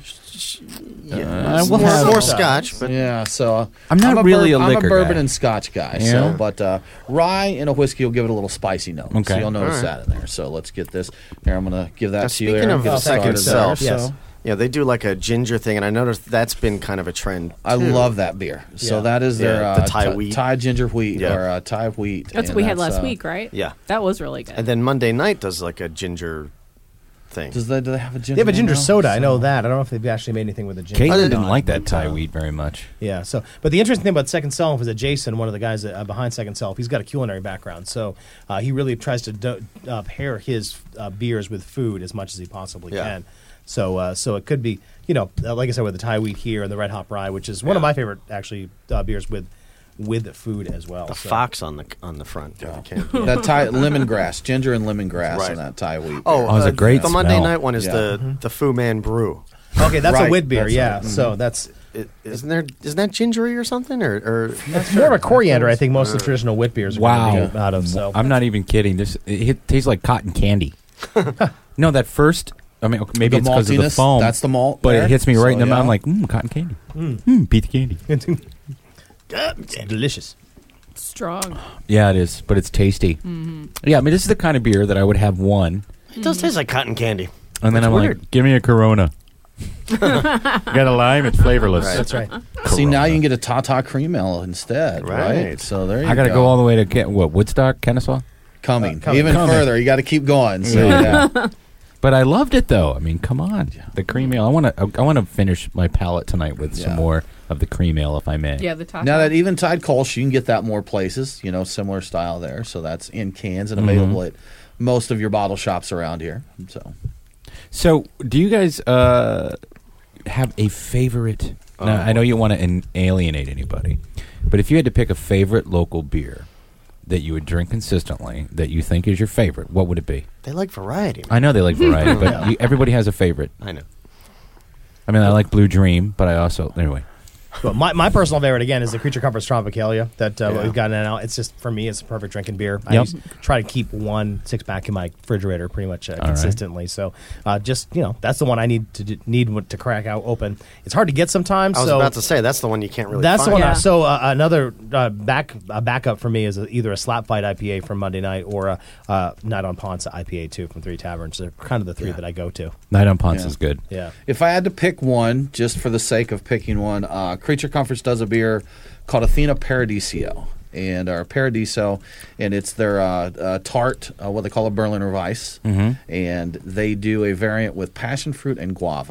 More Scotch, but yeah. So I'm not really a liquor I'm a bourbon guy. and Scotch guy. Yeah. So, but rye in a whiskey will give it a little spicy note. Okay. So you'll notice that in there. So let's get this. Here, I'm going to give that Now, to you. speaking there. of Get it Second started Self, there. yes. So Yeah, they do like a ginger thing, and I noticed that's been kind of a trend, too. I love that beer. So that is their the Thai wheat. Thai ginger wheat or Thai wheat. That's what we had last week, right? Yeah. That was really good. And then Monday night does like a ginger thing. Do they have a ginger? They have a ginger now? soda. I know that. I don't know if they've actually made anything with a ginger. Caitlin didn't like that Thai wheat very much. Yeah. So, but the interesting thing about Second Self is that Jason, one of the guys that, behind Second Self, he's got a culinary background. So he really tries to pair his beers with food as much as he possibly can. So, so it could be, like I said, with the Thai wheat here and the Red Hop Rye, which is one of my favorite actually beers with food as well. The fox on the front. That Thai lemongrass, ginger and lemongrass in that Thai wheat. Oh, it's a great The Monday night one is the Fu Man Brew. Okay, that's Right. a wit beer. That's Yeah. right. So that's. Isn't that gingery or something? Or That's more of a coriander. I think most of the traditional wit beers are gonna be out of. So I'm not even kidding. It tastes like cotton candy. No, that first. I mean, maybe The it's because of the maltiness, foam. that's the malt but there. it hits me right in the So, mouth. I'm yeah. like, cotton candy. Mm. Beat the candy. It's delicious. Strong. Yeah, it is, but it's tasty. Mhm. Yeah, I mean, this is the kind of beer that I would have one, it does taste like cotton candy. and then It's I'm weird. like, give me a Corona. Got a lime? It's flavorless. Right. That's right. See, now you can get a Tata Cream Ale instead, right? Right. So there you go. I got to go all the way to Woodstock, Kennesaw. Coming. Coming. Even Coming. further. You got to keep going. So, Yeah. yeah. But I loved it though. I mean, come on, the cream ale. I want to finish my palate tonight with some more of the cream ale, if I may. Yeah, the top. Now that Eventide Kolsch, you can get that more places, similar style there. So that's in cans and available at most of your bottle shops around here. So, do you guys have a favorite? Now, I know you want to alienate anybody, but if you had to pick a favorite local beer that you would drink consistently, that you think is your favorite, what would it be? They like variety. I know they like variety, but everybody has a favorite. I know. I mean, I like Blue Dream, but I also anyway. Well, my personal favorite again is the Creature Comforts Tropicalia that we've gotten now. It's just for me, it's a perfect drinking beer. I Yep. try to keep 1 6-pack in my refrigerator pretty much right. consistently. So just that's the one I need to crack out open. It's hard to get sometimes. I was so about to say that's the one you can't really. that's find. the one. So another backup for me is either a Slap Fight IPA from Monday night or a Night on Ponce IPA too from Three Taverns. They're kind of the three that I go to. Night on Ponce is good. Yeah. If I had to pick one, just for the sake of picking one, Creature Comforts does a beer called Athena Paradiso. And our Paradiso, and it's their tart, what they call a Berliner Weiss. And they do a variant with passion fruit and guava.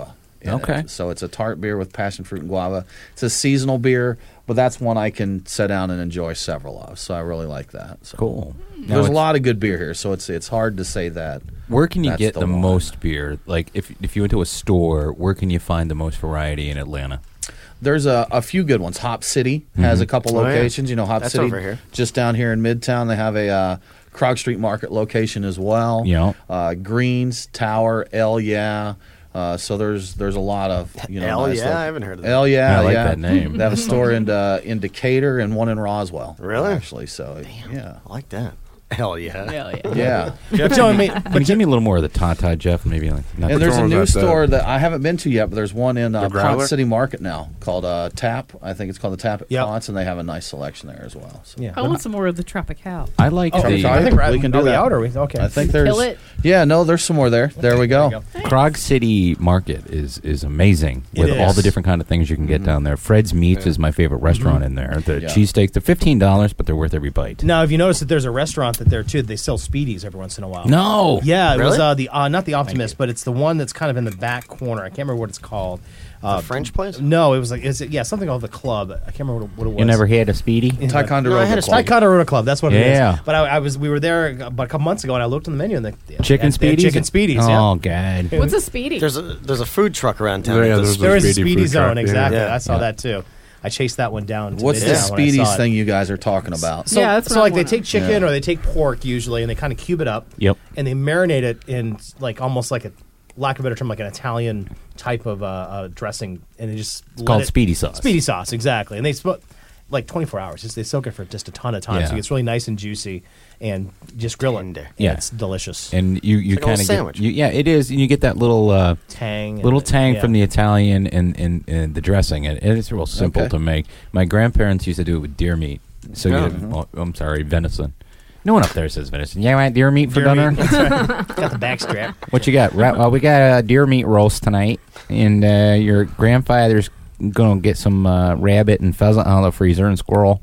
Okay. So it's a tart beer with passion fruit and guava. It's a seasonal beer, but that's one I can sit down and enjoy several of. So I really like that. So Cool. There's a lot of good beer here, so it's hard to say that. Where can you that's get the one. most beer? Like, if you went to a store, where can you find the most variety in Atlanta? There's a few good ones. Hop City has a couple locations. You know, Hop That's City, over here. just down here in Midtown. They have a Krog Street Market location as well. Yeah. Greens, Tower, Yeah. So there's a lot of nice I haven't heard of that. Yeah, I like yeah. that name. They have a store in Decatur and one in Roswell. Really? Actually, so yeah, I like that. Hell yeah. yeah. But Joe, can you give me a little more of the Tata, Jeff? Maybe like. And there's a new store that I haven't been to yet, but there's one in The Ponce Growler? City Market now called Tap. I think it's called the Tap at Yep. Ponce, and they have a nice selection there as well. So. I want some more of the Tropical. I like the. I think we can do are we that. out? Or we okay? I think there's. Kill it. Yeah, no, there's some more there. There we go. Krog City Market is amazing It with all is. the different kind of things you can get down there. Fred's Meats is my favorite restaurant in there. The cheesesteaks, they're $15, but they're worth every bite. Now, have you noticed that there's a restaurant that there too? They sell Speedies every once in a while. No. Yeah, it was Really? not the Optimist, but it's the one that's kind of in the back corner. I can't remember what it's called. The French place? No, it was like something called the Club. I can't remember what it was. You never had a Speedy? Ticonderoga Club. Ticonderoga Club. That's what it Yeah. is. But we were there about a couple months ago, and I looked on the menu and they Chicken had Speedies? Chicken Speedies. Oh, yeah. God. What's a Speedy? There's a food truck around town. Yeah, That's- there's There is a Speedy Speedy food truck, Zone. Exactly. yeah. I saw that too. I chased that one down. To What's the Midtown when I saw Speedies it. thing you guys are talking about? So, Yeah, that's what so I like they wanna- take chicken Yeah. or they take pork usually, and they kind of cube it up. Yep. And they marinate it in like almost like a lack of a better term, like an Italian type of dressing, and they just It's called Speedy sauce. Speedy sauce, exactly. And they like 24 hours. They soak it for just a ton of time, Yeah. so it's really nice and juicy, and just grill it. Yeah. It's delicious. And you like a little kind of sandwich. yeah, it is. And you get that little Tang. from the Italian and the dressing. And it's real simple Okay. to make. My grandparents used to do it with deer meat. So you I'm sorry, venison. No one up there says venison. Yeah, want deer meat for Deer dinner? meat. Got the backstrap. What you got? Well, we got a deer meat roast tonight, and your grandfather's gonna get some rabbit and pheasant out of the freezer and squirrel.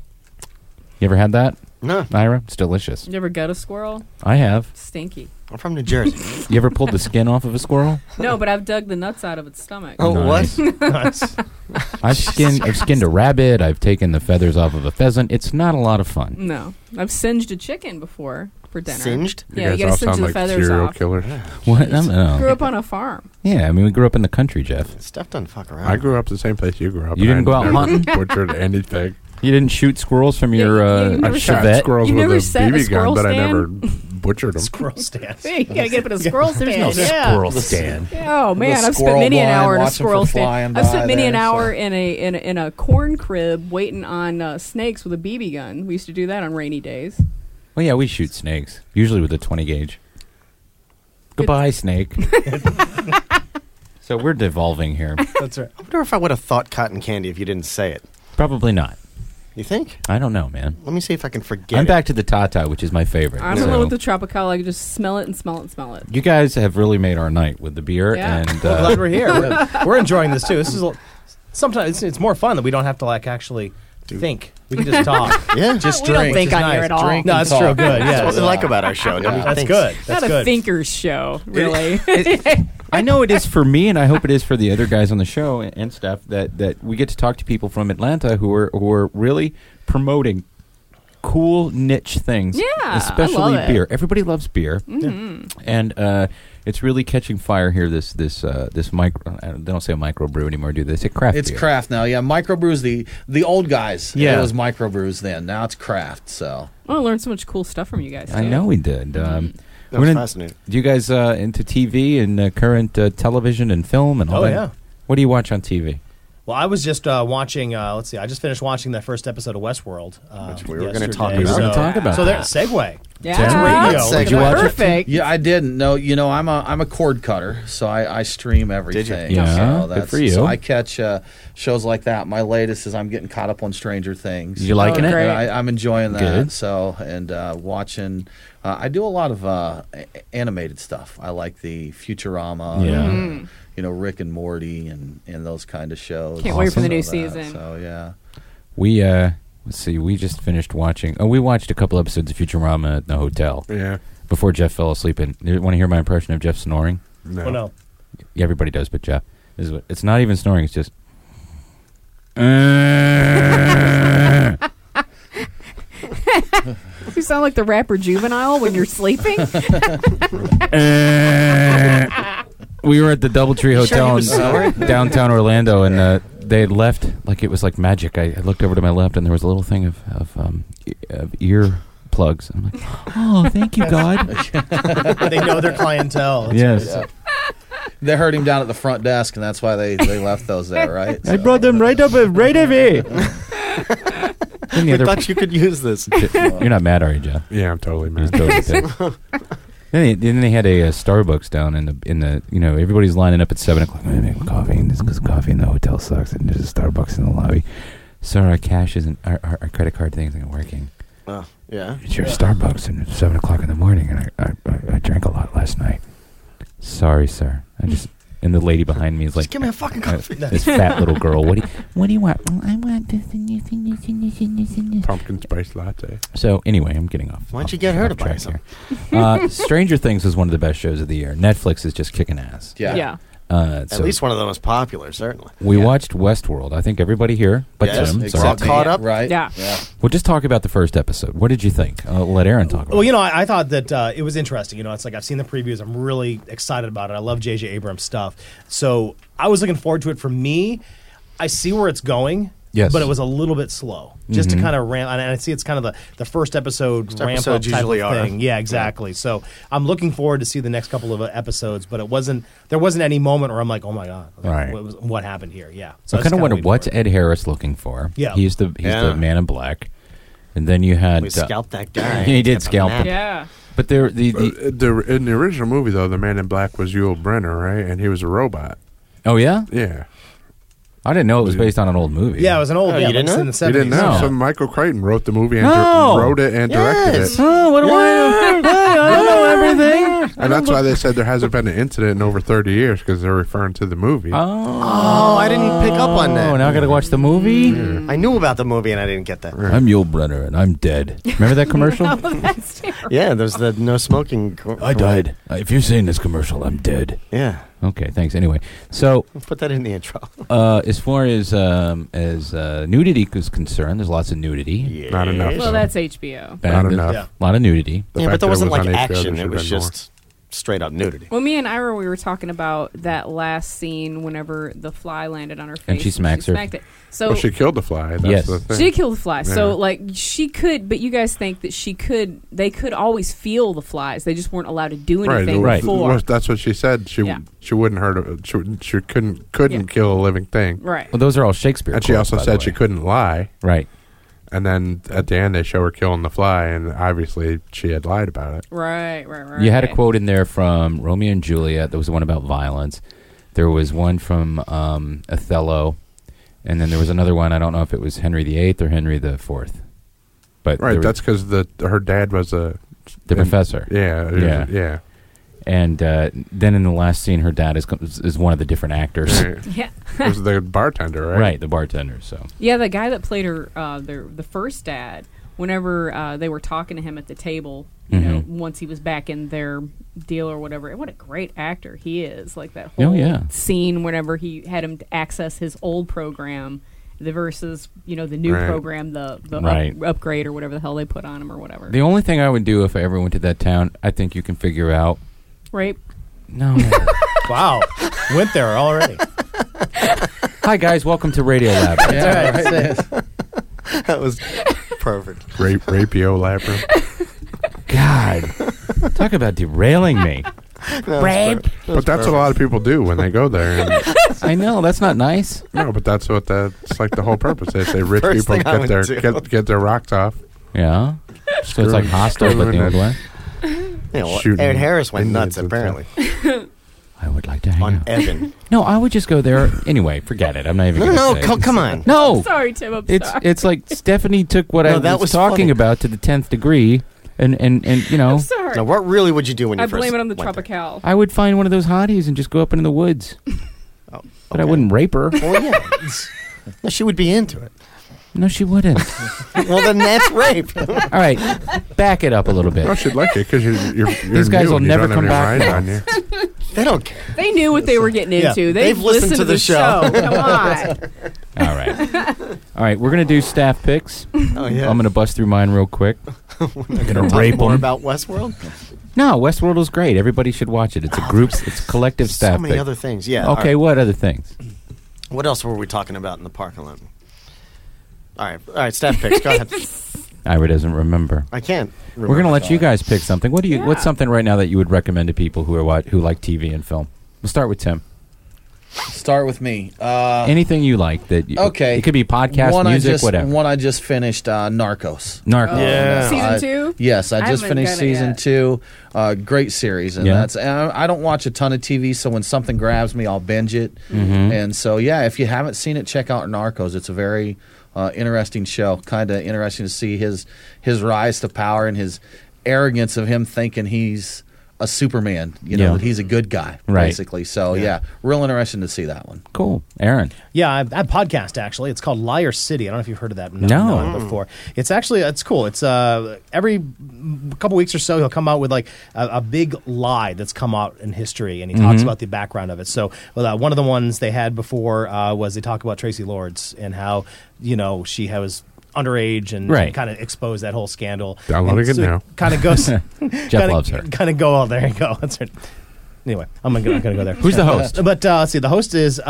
You ever had that? No. Ira? It's delicious. You ever got a squirrel? I have. Stinky. I'm from New Jersey. You ever pulled the skin off of a squirrel? No, but I've dug the nuts out of its stomach. Oh, Nice. Nice. I've skinned a rabbit. I've taken the feathers off of a pheasant. It's not a lot of fun. No, I've singed a chicken before for dinner. Singed? Yeah, you guys gotta all singe sound the like feathers serial off. killers. What? No. Grew up on a farm. Yeah, I mean, we grew up in the country, Jeff. Stuff doesn't fuck around. I grew up the same place you grew up. You and didn't go I out never hunting? Butchered anything. You didn't shoot squirrels from your you never I shot Chevette? squirrels You with never a set a BB gun, squirrel but I stand? never butchered them. Squirrel stand. Hey, you gotta get up in a squirrel stand. There's no yeah. squirrel stand. Oh man, I've spent squirrel many an blind, hour in a watching for squirrel flying stand. I've spent by many an there, hour so- in a corn crib waiting on snakes with a BB gun. We used to do that on rainy days. Well, yeah, we shoot snakes, usually with a 20 gauge. Goodbye, snake. So we're devolving here. That's right. I wonder if I would have thought cotton candy if you didn't say it. Probably not. You think? I don't know, man. Let me see if I can forget I'm it. back to the Tata, which is my favorite. I don't know with the Tropical. I can just smell it and smell it and smell it. You guys have really made our night with the beer, Yeah. and Well, glad we're here. We're enjoying this too. This is sometimes it's more fun that we don't have to like actually think. We can just talk. Yeah, Just we don't drink. think Which is on here nice. at all. Drink No, and that's talk. true. Good. That's Yeah, what we like about our show. Nobody that's thinks. good. That's Not good. a thinker's show, really. I know it is for me, and I hope it is for the other guys on the show and stuff that we get to talk to people from Atlanta who are really promoting cool niche things. Yeah, I especially love it. beer. Everybody loves beer, Mhm. and it's really catching fire here. This micro. They don't say microbrew anymore, do they? They say craft. It's beer. craft now. Yeah, microbrews the old guys. Yeah. it was microbrews then. Now it's craft. So I learned so much cool stuff from you guys. I too. know we did. That was fascinating. Do you guys into TV and current television and film and all Oh, that? yeah. What do you watch on TV? Well, I was just watching. Let's see. I just finished watching that first episode of Westworld. Which we were gonna yesterday. talk about. We were gonna So- talk about So there, that. segue. Yeah, That's radio. That's Look at segue. that. Perfect. yeah, I didn't know. You know, I'm a cord cutter, so I stream everything. Yeah, so good that's, for you. So I catch shows like that. My latest is I'm getting caught up on Stranger Things. You liking it? great. I'm enjoying that. Good. So and watching. I do a lot of animated stuff. I like the Futurama. Yeah. and, you know, Rick and Morty and those kind of shows. Can't wait for the new So that, season. So yeah. We let's see. We just finished watching. Oh, we watched a couple episodes of Futurama at the hotel Yeah. before Jeff fell asleep. And you want to hear my impression of Jeff snoring? No. Oh no. Yeah, everybody does, but Jeff. It's not even snoring. It's just. You sound like the rapper Juvenile when you're sleeping. We were at the DoubleTree Hotel in downtown Orlando, and they had left like it was like magic. I looked over to my left, and there was a little thing of ear plugs. I'm like, oh, thank you, God. They know their clientele. Yes. Yeah. They heard him down at the front desk, and that's why they left those there, right? I brought them right away. We thought you could use this. You're not mad, are you, Jeff? Yeah, I'm totally mad. Then they had a Starbucks down in the everybody's lining up at 7 o'clock. I'm making coffee, and this coffee in the hotel sucks, and there's a Starbucks in the lobby. Sir, our cash isn't our credit card thing isn't working. Oh, yeah. It's your Starbucks, and it's 7 o'clock in the morning, and I drank a lot last night. Sorry, sir. And the lady behind me is like, just give me a fucking coffee. This fat little girl. What do you want? Well, I want this and this and this and this and this and this. Pumpkin spice latte. So anyway, I'm getting off. Why don't you get her to buy some? Stranger Things is one of the best shows of the year. Netflix is just kicking ass. Yeah. At least one of the most popular, certainly. We watched Westworld. I think everybody here, but Tim, all caught up, right? Yeah. We'll just talk about the first episode. What did you think? I'll let Aaron talk about Well, it. I thought that it was interesting. It's like I've seen the previews. I'm really excited about it. I love J.J. Abrams stuff. So I was looking forward to it. For me, I see where it's going. Yes. But it was a little bit slow, just to kind of ramp. And I see it's kind of the first episode ramp up type usually of thing. are. Yeah, exactly. Yeah. So I'm looking forward to see the next couple of episodes. But there wasn't any moment where I'm like, oh my god, right? What happened here? Yeah. So I kind of wonder what's Ed Harris looking for. Yeah, he's the Man in Black, and then you had we scalped that guy. He did scalp him. Yeah. But in the original movie though, the Man in Black was Yul Brynner, right? And he was a robot. Oh yeah. Yeah. I didn't know it was based on an old movie. Yeah, it was an old. you didn't know? In the 70s. You didn't know? No. So Michael Crichton wrote the movie and No. wrote it and directed it. Oh, what do I know? I don't know everything. And that's why they said there hasn't been an incident in over 30 years because they're referring to the movie. Oh, I didn't pick up on that. Oh, now I got to watch the movie? I knew about the movie and I didn't get that. I'm Yul Brynner and I'm dead. Remember that commercial? Oh, that's terrible. Yeah, there's the no smoking. I died. If you've seen this commercial, I'm dead. Yeah. Okay, thanks. Anyway, so We'll put that in the intro. as far as nudity is concerned, there's lots of nudity. Yeah. Not enough. Well, that's HBO. Not enough. Yeah. A lot of nudity. The Yeah, fact but there that it wasn't was like on HBO, action. there It was should have been just straight up nudity. Well, me and Ira, we were talking about that last scene whenever the fly landed on her face. And she smacks her. smacked it. So Well, she killed the fly. That's Yes. the thing. she killed the fly. Yeah. So, like, she could, but you guys think that they could always feel the flies. They just weren't allowed to do anything Right. before. That's what she said. She wouldn't hurt it. She couldn't kill a living thing. Right. Well, those are all Shakespeare And she quotes, also by the said she way. couldn't lie. Right. And then at the end, they show her killing the fly, and obviously she had lied about it. Right. You had a quote in there from Romeo and Juliet. There was one about violence. There was one from Othello. And then there was another one. I don't know if it was Henry VIII or Henry IV. But Right, that's because her dad was the professor. Yeah. And then in the last scene, her dad is one of the different actors. Right. Yeah. It was the bartender, right? Right, the bartender. So Yeah, the guy that played her, the first dad, whenever they were talking to him at the table, you know, once he was back in their deal or whatever, what a great actor he is. Like that whole scene whenever he had him to access his old program versus, the new program, the upgrade or whatever the hell they put on him or whatever. the only thing I would do if I ever went to that town, I think you can figure out. Rape. No. Wow. Went there already. Hi, guys. Welcome to Radio Lab. That was perfect. Rapio Labyrinth. God. Talk about derailing me. Rape. But that's what a lot of people do when they go there. And I know. That's not nice. no, but that's like the whole purpose. They say rich First people thing I get their rocks off. Yeah. So it's like hostile, but the old way. Yeah, well, Shooting Ed Harris went nuts, Indians and apparently. I would like to hang On out. Evan. No, I would just go there. Anyway, forget it. I'm not even going to No, say it. come on. No. Sorry, Tim. I'm sorry. It's like Stephanie took what No, I that was was talking funny. about to the 10th degree, and I'm sorry. Now, what really would you do when you I first blame it on the went there? Tropical. I would find one of those hotties and just go up into the woods. But I wouldn't rape her. Well, yeah. No, she would be into it. No, she wouldn't. Well, then that's rape. All right, back it up a little bit. I should like it because you're These guys new will and you never don't have come any back rind now. on you. They don't care. They knew what they were getting into. Yeah. They've listened to the show. Come on. All right. We're gonna do staff picks. Oh yeah. I'm gonna bust through mine real quick. We're gonna talk rape more them. about Westworld. No, Westworld is great. Everybody should watch it. It's a group. It's a collective staff. So many pick. other things. Yeah. Okay. What other things? What else were we talking about in the parking lot? All right. Staff picks. Go ahead. Ira doesn't remember. I can't. We're going to let you guys pick something. What do you? What's something right now that you would recommend to people who are who like TV and film? We'll start with Tim. Start with me. Anything you like that? Okay. It could be podcast, music, whatever. One I just finished, Narcos. Narcos. Yeah. Season 2? Yes, I just finished season 2. Great series, and I don't watch a ton of TV, so when something grabs me, I'll binge it. Mm-hmm. And so, if you haven't seen it, check out Narcos. It's a very interesting show. Kind of interesting to see his rise to power and his arrogance of him thinking he's a Superman, that he's a good guy, basically. So, real interesting to see that one. Cool. Aaron. Yeah, I have a podcast, actually. It's called Liar City. I don't know if you've heard of that before. It's cool. It's every couple weeks or so, he'll come out with like a big lie that's come out in history, and he talks about the background of it. So one of the ones they had before was they talk about Tracy Lords and how, she was underage and kind of expose that whole scandal. Downloading it now. Kind of goes. Jeff loves her. Kind of go. Oh, there you go. That's right. Anyway, I'm not going to go there. Who's the host? But let's see. The host is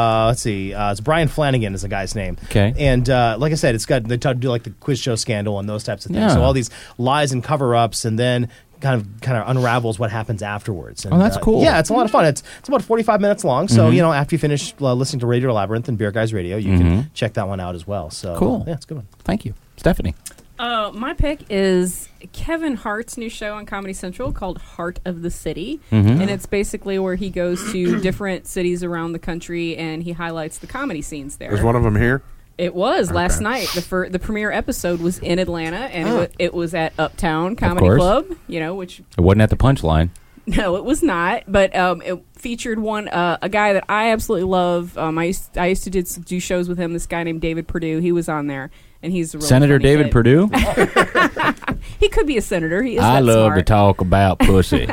it's Brian Flanagan is the guy's name. Okay. And like I said, they do like the quiz show scandal and those types of things. Yeah. So all these lies and cover-ups, and then kind of unravels what happens afterwards. And, that's cool. Yeah, it's a lot of fun. It's about 45 minutes long. So after you finish listening to Radio Labyrinth and Beer Guys Radio, you can check that one out as well. So cool. Yeah, it's a good one. Thank you, Stephanie. My pick is Kevin Hart's new show on Comedy Central called Heart of the City. Mm-hmm. And it's basically where he goes to different cities around the country and he highlights the comedy scenes there. Is one of them here? It was last night. The premiere episode was in Atlanta, and it was at Uptown Comedy Club. Which it wasn't at the Punchline. No, it was not. But it featured a guy that I absolutely love. I used to do shows with him. This guy named David Perdue. He was on there, and he's a really Senator funny David kid. Perdue. He could be a senator. He is. I that love smart. to talk about pussy.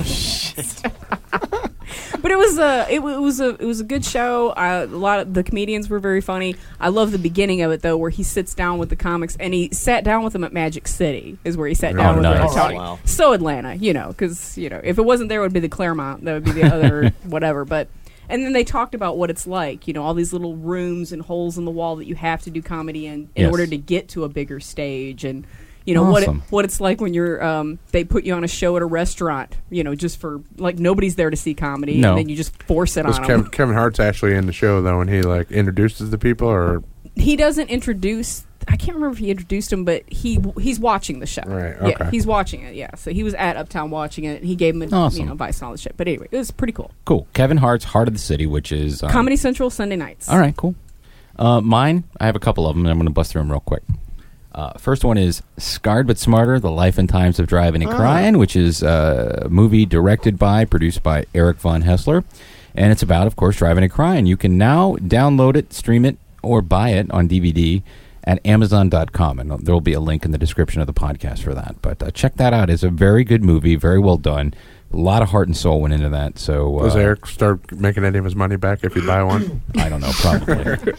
But it was a good show. A lot of the comedians were very funny. I love the beginning of it though, where he sits down with the comics, and he sat down with them at Magic City. Is where he sat down with them. Wow. So Atlanta, because if it wasn't there, it would be the Claremont. That would be the other whatever. But and then they talked about what it's like. All these little rooms and holes in the wall that you have to do comedy in order to get to a bigger stage and. Awesome. What it's like when you're they put you on a show at a restaurant, just for like nobody's there to see comedy, and then you just force it on them. Kevin Hart's actually in the show though, and he introduces the people, or he doesn't introduce. I can't remember if he introduced him, but he's watching the show. Right. Okay. Yeah, he's watching it. Yeah. So he was at Uptown watching it. And he gave him advice and all this shit. But anyway, it was pretty cool. Cool. Kevin Hart's Heart of the City, which is Comedy Central Sunday nights. All right. Cool. Mine. I have a couple of them, and I'm going to bust through them real quick. First one is Scarred But Smarter, The Life and Times of Driving and Crying, which is a movie produced by Eric Von Hessler. And it's about, of course, driving and crying. You can now download it, stream it, or buy it on DVD at Amazon.com. And there will be a link in the description of the podcast for that. But check that out. It's a very good movie, very well done. A lot of heart and soul went into that. So does Eric start making any of his money back if you buy one? I don't know, probably.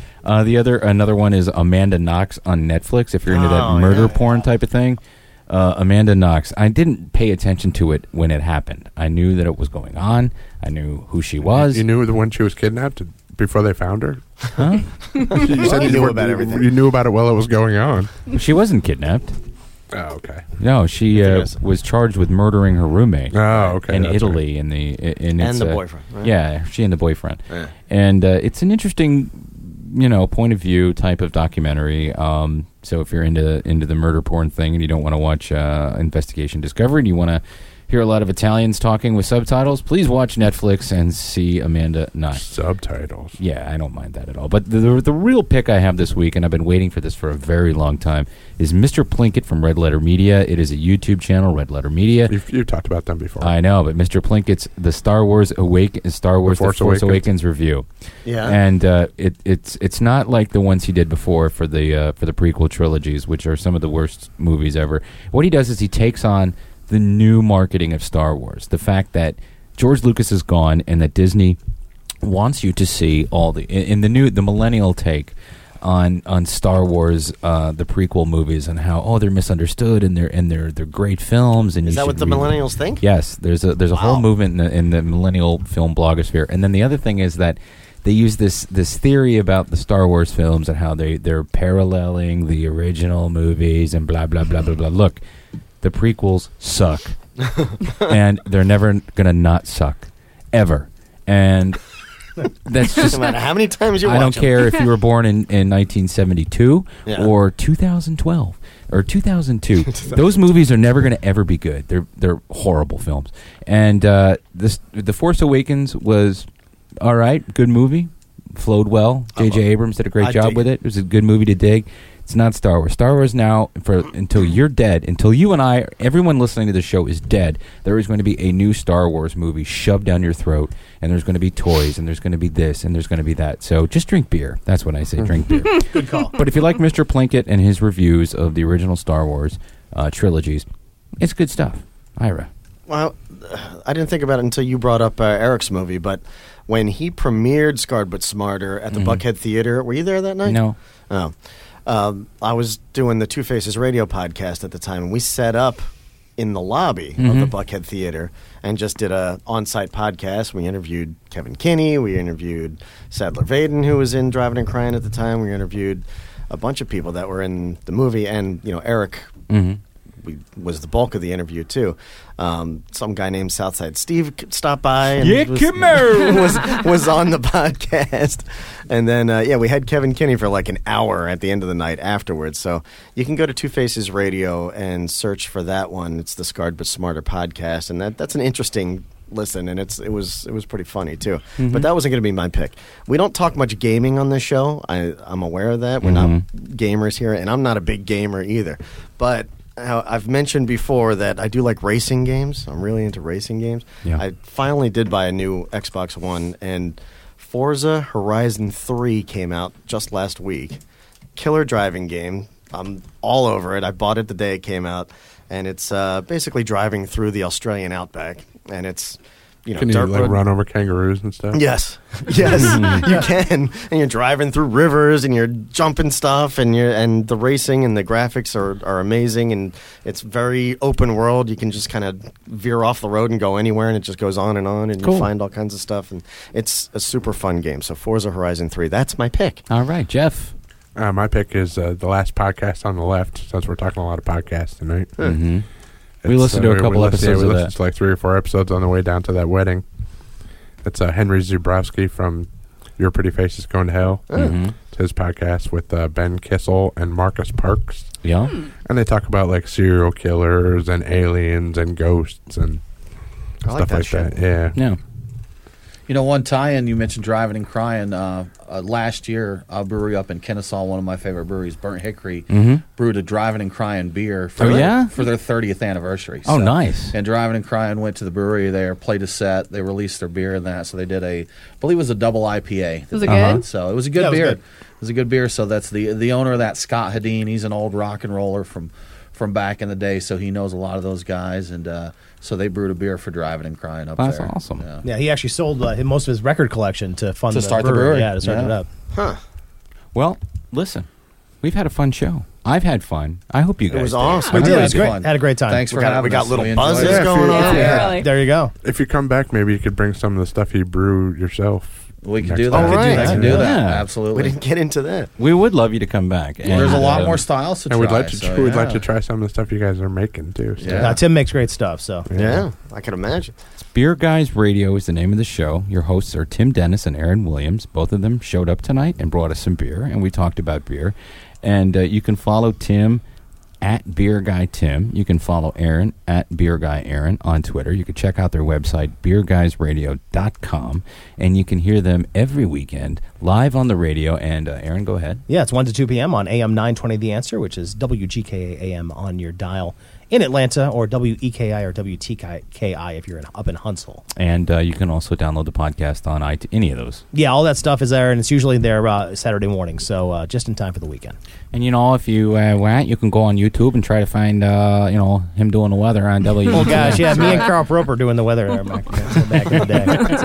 Another one is Amanda Knox on Netflix. If you're into that murder porn type of thing, Amanda Knox. I didn't pay attention to it when it happened. I knew that it was going on. I knew who she was. You knew when she was kidnapped before they found her? Huh? You said you knew about everything. You knew about it while it was going on. She wasn't kidnapped. Oh, okay. No, she was charged with murdering her roommate. Oh, okay. In That's Italy, right. and the boyfriend. Right? Yeah, she and the boyfriend. Yeah. And it's an interesting, point of view type of documentary. So if you're into the murder porn thing and you don't want to watch Investigation Discovery and you want to hear a lot of Italians talking with subtitles, please watch Netflix and see Amanda Knox. Subtitles. Yeah, I don't mind that at all. But the real pick I have this week, and I've been waiting for this for a very long time, is Mr. Plinkett from Red Letter Media. It is a YouTube channel, Red Letter Media. You've talked about them before. I know, but Mr. Plinkett's The Force Awakens review. Yeah. And it's not like the ones he did before for the prequel trilogies, which are some of the worst movies ever. What he does is he takes on the new marketing of Star Wars. The fact that George Lucas is gone, and that Disney wants you to see all the millennial take on Star Wars, the prequel movies, and how they're misunderstood and they're great films. And is that what the millennials think? Yes, there's a whole movement in the millennial film blogosphere. And then the other thing is that they use this theory about the Star Wars films and how they're paralleling the original movies and blah blah blah blah blah. Look, the prequels suck, and they're never gonna not suck, ever. And that's just no matter how many times you watch I don't them. care if you were born in 1972 or 2012 or 2002. Those movies are never going to ever be good. They're horrible films. And The Force Awakens was all right, good movie, flowed well. J.J. Abrams did a great job with it. It was a good movie to dig. It's not Star Wars. Star Wars now, until you're dead, until you and I, everyone listening to the show is dead, there is going to be a new Star Wars movie shoved down your throat, and there's going to be toys, and there's going to be this, and there's going to be that. So just drink beer. That's what I say, drink beer. Good call. But if you like Mr. Plinkett and his reviews of the original Star Wars trilogies, it's good stuff. Ira. Well, I didn't think about it until you brought up Eric's movie, but when he premiered Scarred But Smarter at the Buckhead Theater, were you there that night? No. Oh. I was doing the Two Faces radio podcast at the time, and we set up in the lobby of the Buckhead Theater and just did a on-site podcast. We interviewed Kevin Kinney. We interviewed Sadler Vaden, who was in Driving and Crying at the time. We interviewed a bunch of people that were in the movie, and Eric was the bulk of the interview too. Some guy named Southside Steve stopped by and was on the podcast. And then we had Kevin Kinney for like an hour at the end of the night afterwards. So you can go to Two Faces Radio and search for that one. It's the Scarred But Smarter podcast, and that's an interesting listen, and it was pretty funny too. But that wasn't going to be my pick. We don't talk much gaming on this show. I'm aware of that. We're not gamers here, and I'm not a big gamer either. But I've mentioned before that I do like racing games. I'm really into racing games. Yeah. I finally did buy a new Xbox One, and Forza Horizon 3 came out just last week. Killer driving game. I'm all over it. I bought it the day it came out, and it's basically driving through the Australian outback, and it's can you run over kangaroos and stuff? Yes, you can. And you're driving through rivers, and you're jumping stuff, and the racing and the graphics are amazing, and it's very open world. You can just kind of veer off the road and go anywhere, and it just goes on, and you find all kinds of stuff, and it's a super fun game. So Forza Horizon 3, that's my pick. All right, Jeff. My pick is the last podcast on the left, since we're talking a lot of podcasts tonight. We listened to a couple episodes of that. We listened to like 3 or 4 episodes on the way down to that wedding. It's Henry Zubrowski from Your Pretty Face is Going to Hell. It's his podcast with Ben Kissel and Marcus Parks. Yeah. And they talk about like serial killers and aliens and ghosts and stuff like that. Yeah. One tie-in, you mentioned Driving and Crying. Last year, a brewery up in Kennesaw, one of my favorite breweries, Burnt Hickory, brewed a Driving and Crying beer for their 30th anniversary. Oh, nice. And Driving and Crying went to the brewery there, played a set, they released their beer and that, so they did I believe it was a double IPA. Was it good? So it was a good beer. It was a good beer, so that's the owner of that, Scott Hedin. He's an old rock and roller from back in the day, so he knows a lot of those guys, and so they brewed a beer for Driving and Crying up there. That's awesome. Yeah, he actually sold most of his record collection to fund start the brewery. Yeah, to start it up. Huh. Well, listen, we've had a fun show. I've had fun. I hope you guys It was did. awesome. We did. It had was great. fun. Had a great time. Thanks for having us. We got little We buzzes enjoyed it. going on. Really. There you go. If you come back, maybe you could bring some of the stuff you brew yourself. We can next do time. that. All right. I can do that. Yeah. Absolutely. We didn't get into that. We would love you to come back. There's a lot more styles to try. And we'd like to we'd like yeah. to try some of the stuff you guys are making too. So. Yeah. Tim makes great stuff. So Yeah, I can imagine. Beer Guys Radio is the name of the show. Your hosts are Tim Dennis and Aaron Williams. Both of them showed up tonight and brought us some beer, and we talked about beer. And you can follow Tim at Beer Guy Tim. You can follow Aaron at Beer Guy Aaron on Twitter. You can check out their website, beerguysradio.com, and you can hear them every weekend live on the radio. And Aaron, go ahead. yeah, it's 1 to 2 p.m. on AM 920 The Answer, which is WGKA AM on your dial in Atlanta, or WEKI or WTKI if you're up in Huntsville. And you can also download the podcast on any of those. Yeah, all that stuff is there, and it's usually there Saturday morning, so just in time for the weekend. And, if you want, you can go on YouTube YouTube and try to find him doing the weather on W. Oh gosh, yeah, me and Carl Roper doing the weather there back in the day. That's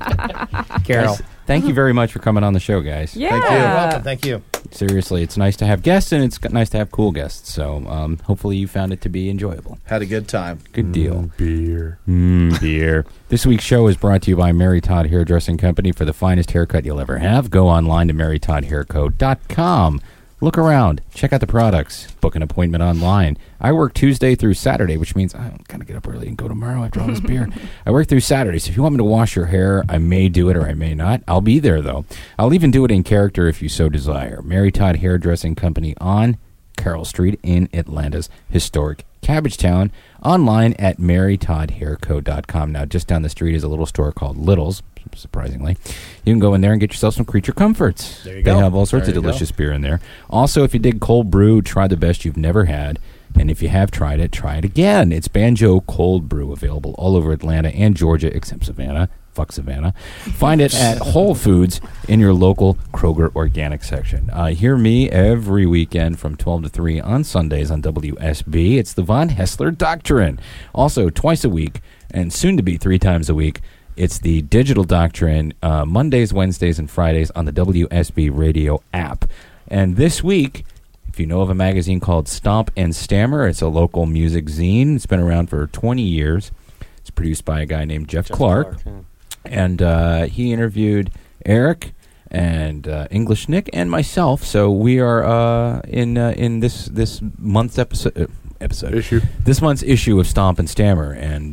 it. Carol, thank you very much for coming on the show, guys. Yeah. Thank you. You're welcome. Thank you. Seriously, it's nice to have guests, and it's nice to have cool guests. So hopefully you found it to be enjoyable. Had a good time. Good deal. Beer. Beer. This week's show is brought to you by Mary Todd Hairdressing Company. For the finest haircut you'll ever have, go online to marytoddhairco.com. Look around. Check out the products. Book an appointment online. I work Tuesday through Saturday, which means I'm going to get up early and go tomorrow after all this beer. I work through Saturday, so if you want me to wash your hair, I may do it or I may not. I'll be there, though. I'll even do it in character if you so desire. Mary Todd Hairdressing Company on Carroll Street in Atlanta's historic Cabbagetown. Online at marytoddhairco.com. Now, just down the street is a little store called Little's. Surprisingly, you can go in there and get yourself some Creature Comforts. There you go. They have all sorts of delicious beer in there. Also, if you dig cold brew, try the best you've never had. And if you have tried it, try it again. It's Banjo Cold Brew, available all over Atlanta and Georgia, except Savannah. Fuck Savannah. Find it at Whole Foods in your local Kroger Organic section. Hear me every weekend from 12 to 3 on Sundays on WSB. It's the Von Hessler Doctrine. Also, twice a week, and soon to be 3 times a week, it's the Digital Doctrine, Mondays, Wednesdays, and Fridays on the WSB Radio app. And this week, if you know of a magazine called Stomp and Stammer, it's a local music zine. It's been around for 20 years. It's produced by a guy named Jeff Clark. Yeah. And he interviewed Eric and English Nick and myself. So we are in this month's episode. This month's issue of Stomp and Stammer, and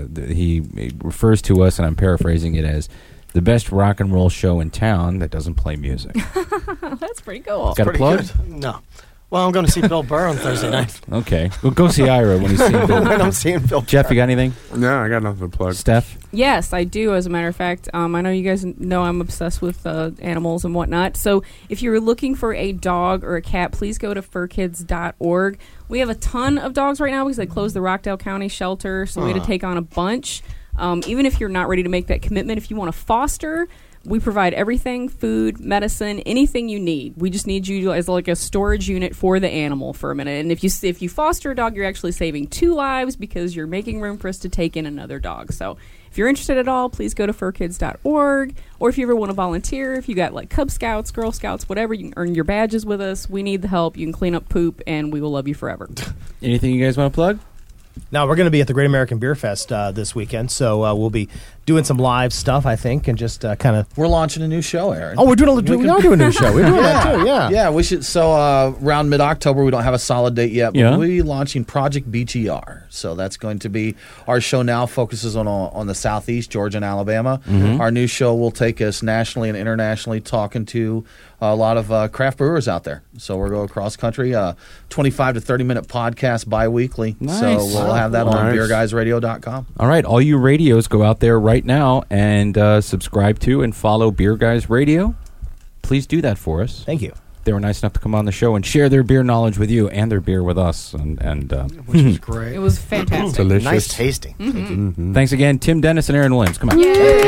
he refers to us, and I'm paraphrasing it, as the best rock and roll show in town that doesn't play music. That's pretty cool. Got a plug? Good. No. Well, I'm going to see Bill Burr on Thursday night. Okay. Well, go see Ira when he's seeing Bill. When I'm seeing Bill Jeff, Burr. you got anything? No, I got nothing to plug. Steph? Yes, I do, as a matter of fact. I know you guys know I'm obsessed with animals and whatnot. So if you're looking for a dog or a cat, please go to furkids.org. We have a ton of dogs right now because they closed the Rockdale County shelter, so we had to take on a bunch. Even if you're not ready to make that commitment, if you want to foster, we provide everything: food, medicine, anything you need. We just need you as like a storage unit for the animal for a minute. And if you foster a dog, you're actually saving 2 lives because you're making room for us to take in another dog. So if you're interested at all, please go to furkids.org. Or if you ever want to volunteer, if you got like Cub Scouts, Girl Scouts, whatever, you can earn your badges with us. We need the help. You can clean up poop, and we will love you forever. Anything you guys want to plug? Now, we're going to be at the Great American Beer Fest this weekend, so we'll be doing some live stuff, I think, and just kind of... We're launching a new show, Aaron. Oh, we are doing a new show. We're doing that, too, yeah. Yeah, we should... So, around mid-October, we don't have a solid date yet, but we'll be launching Project BGR. So, that's going to be... Our show now focuses on the Southeast, Georgia and Alabama. Mm-hmm. Our new show will take us nationally and internationally, talking to a lot of craft brewers out there. So, we'll go across country, 25 to 30-minute podcast bi-weekly. Nice. So, we'll have that on beerguysradio.com. All right, all you radios, go out there right now and subscribe to and follow Beer Guys Radio. Please do that for us. Thank you. They were nice enough to come on the show and share their beer knowledge with you and their beer with us. And which was great. It was fantastic. Delicious. Nice tasting. Mm-hmm. Mm-hmm. Thanks again, Tim Dennis and Aaron Williams. Come on.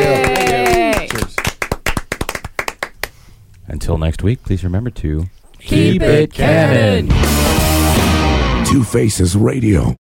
Yay! Cheers. Until next week, please remember to Keep it canon. Two Faces Radio.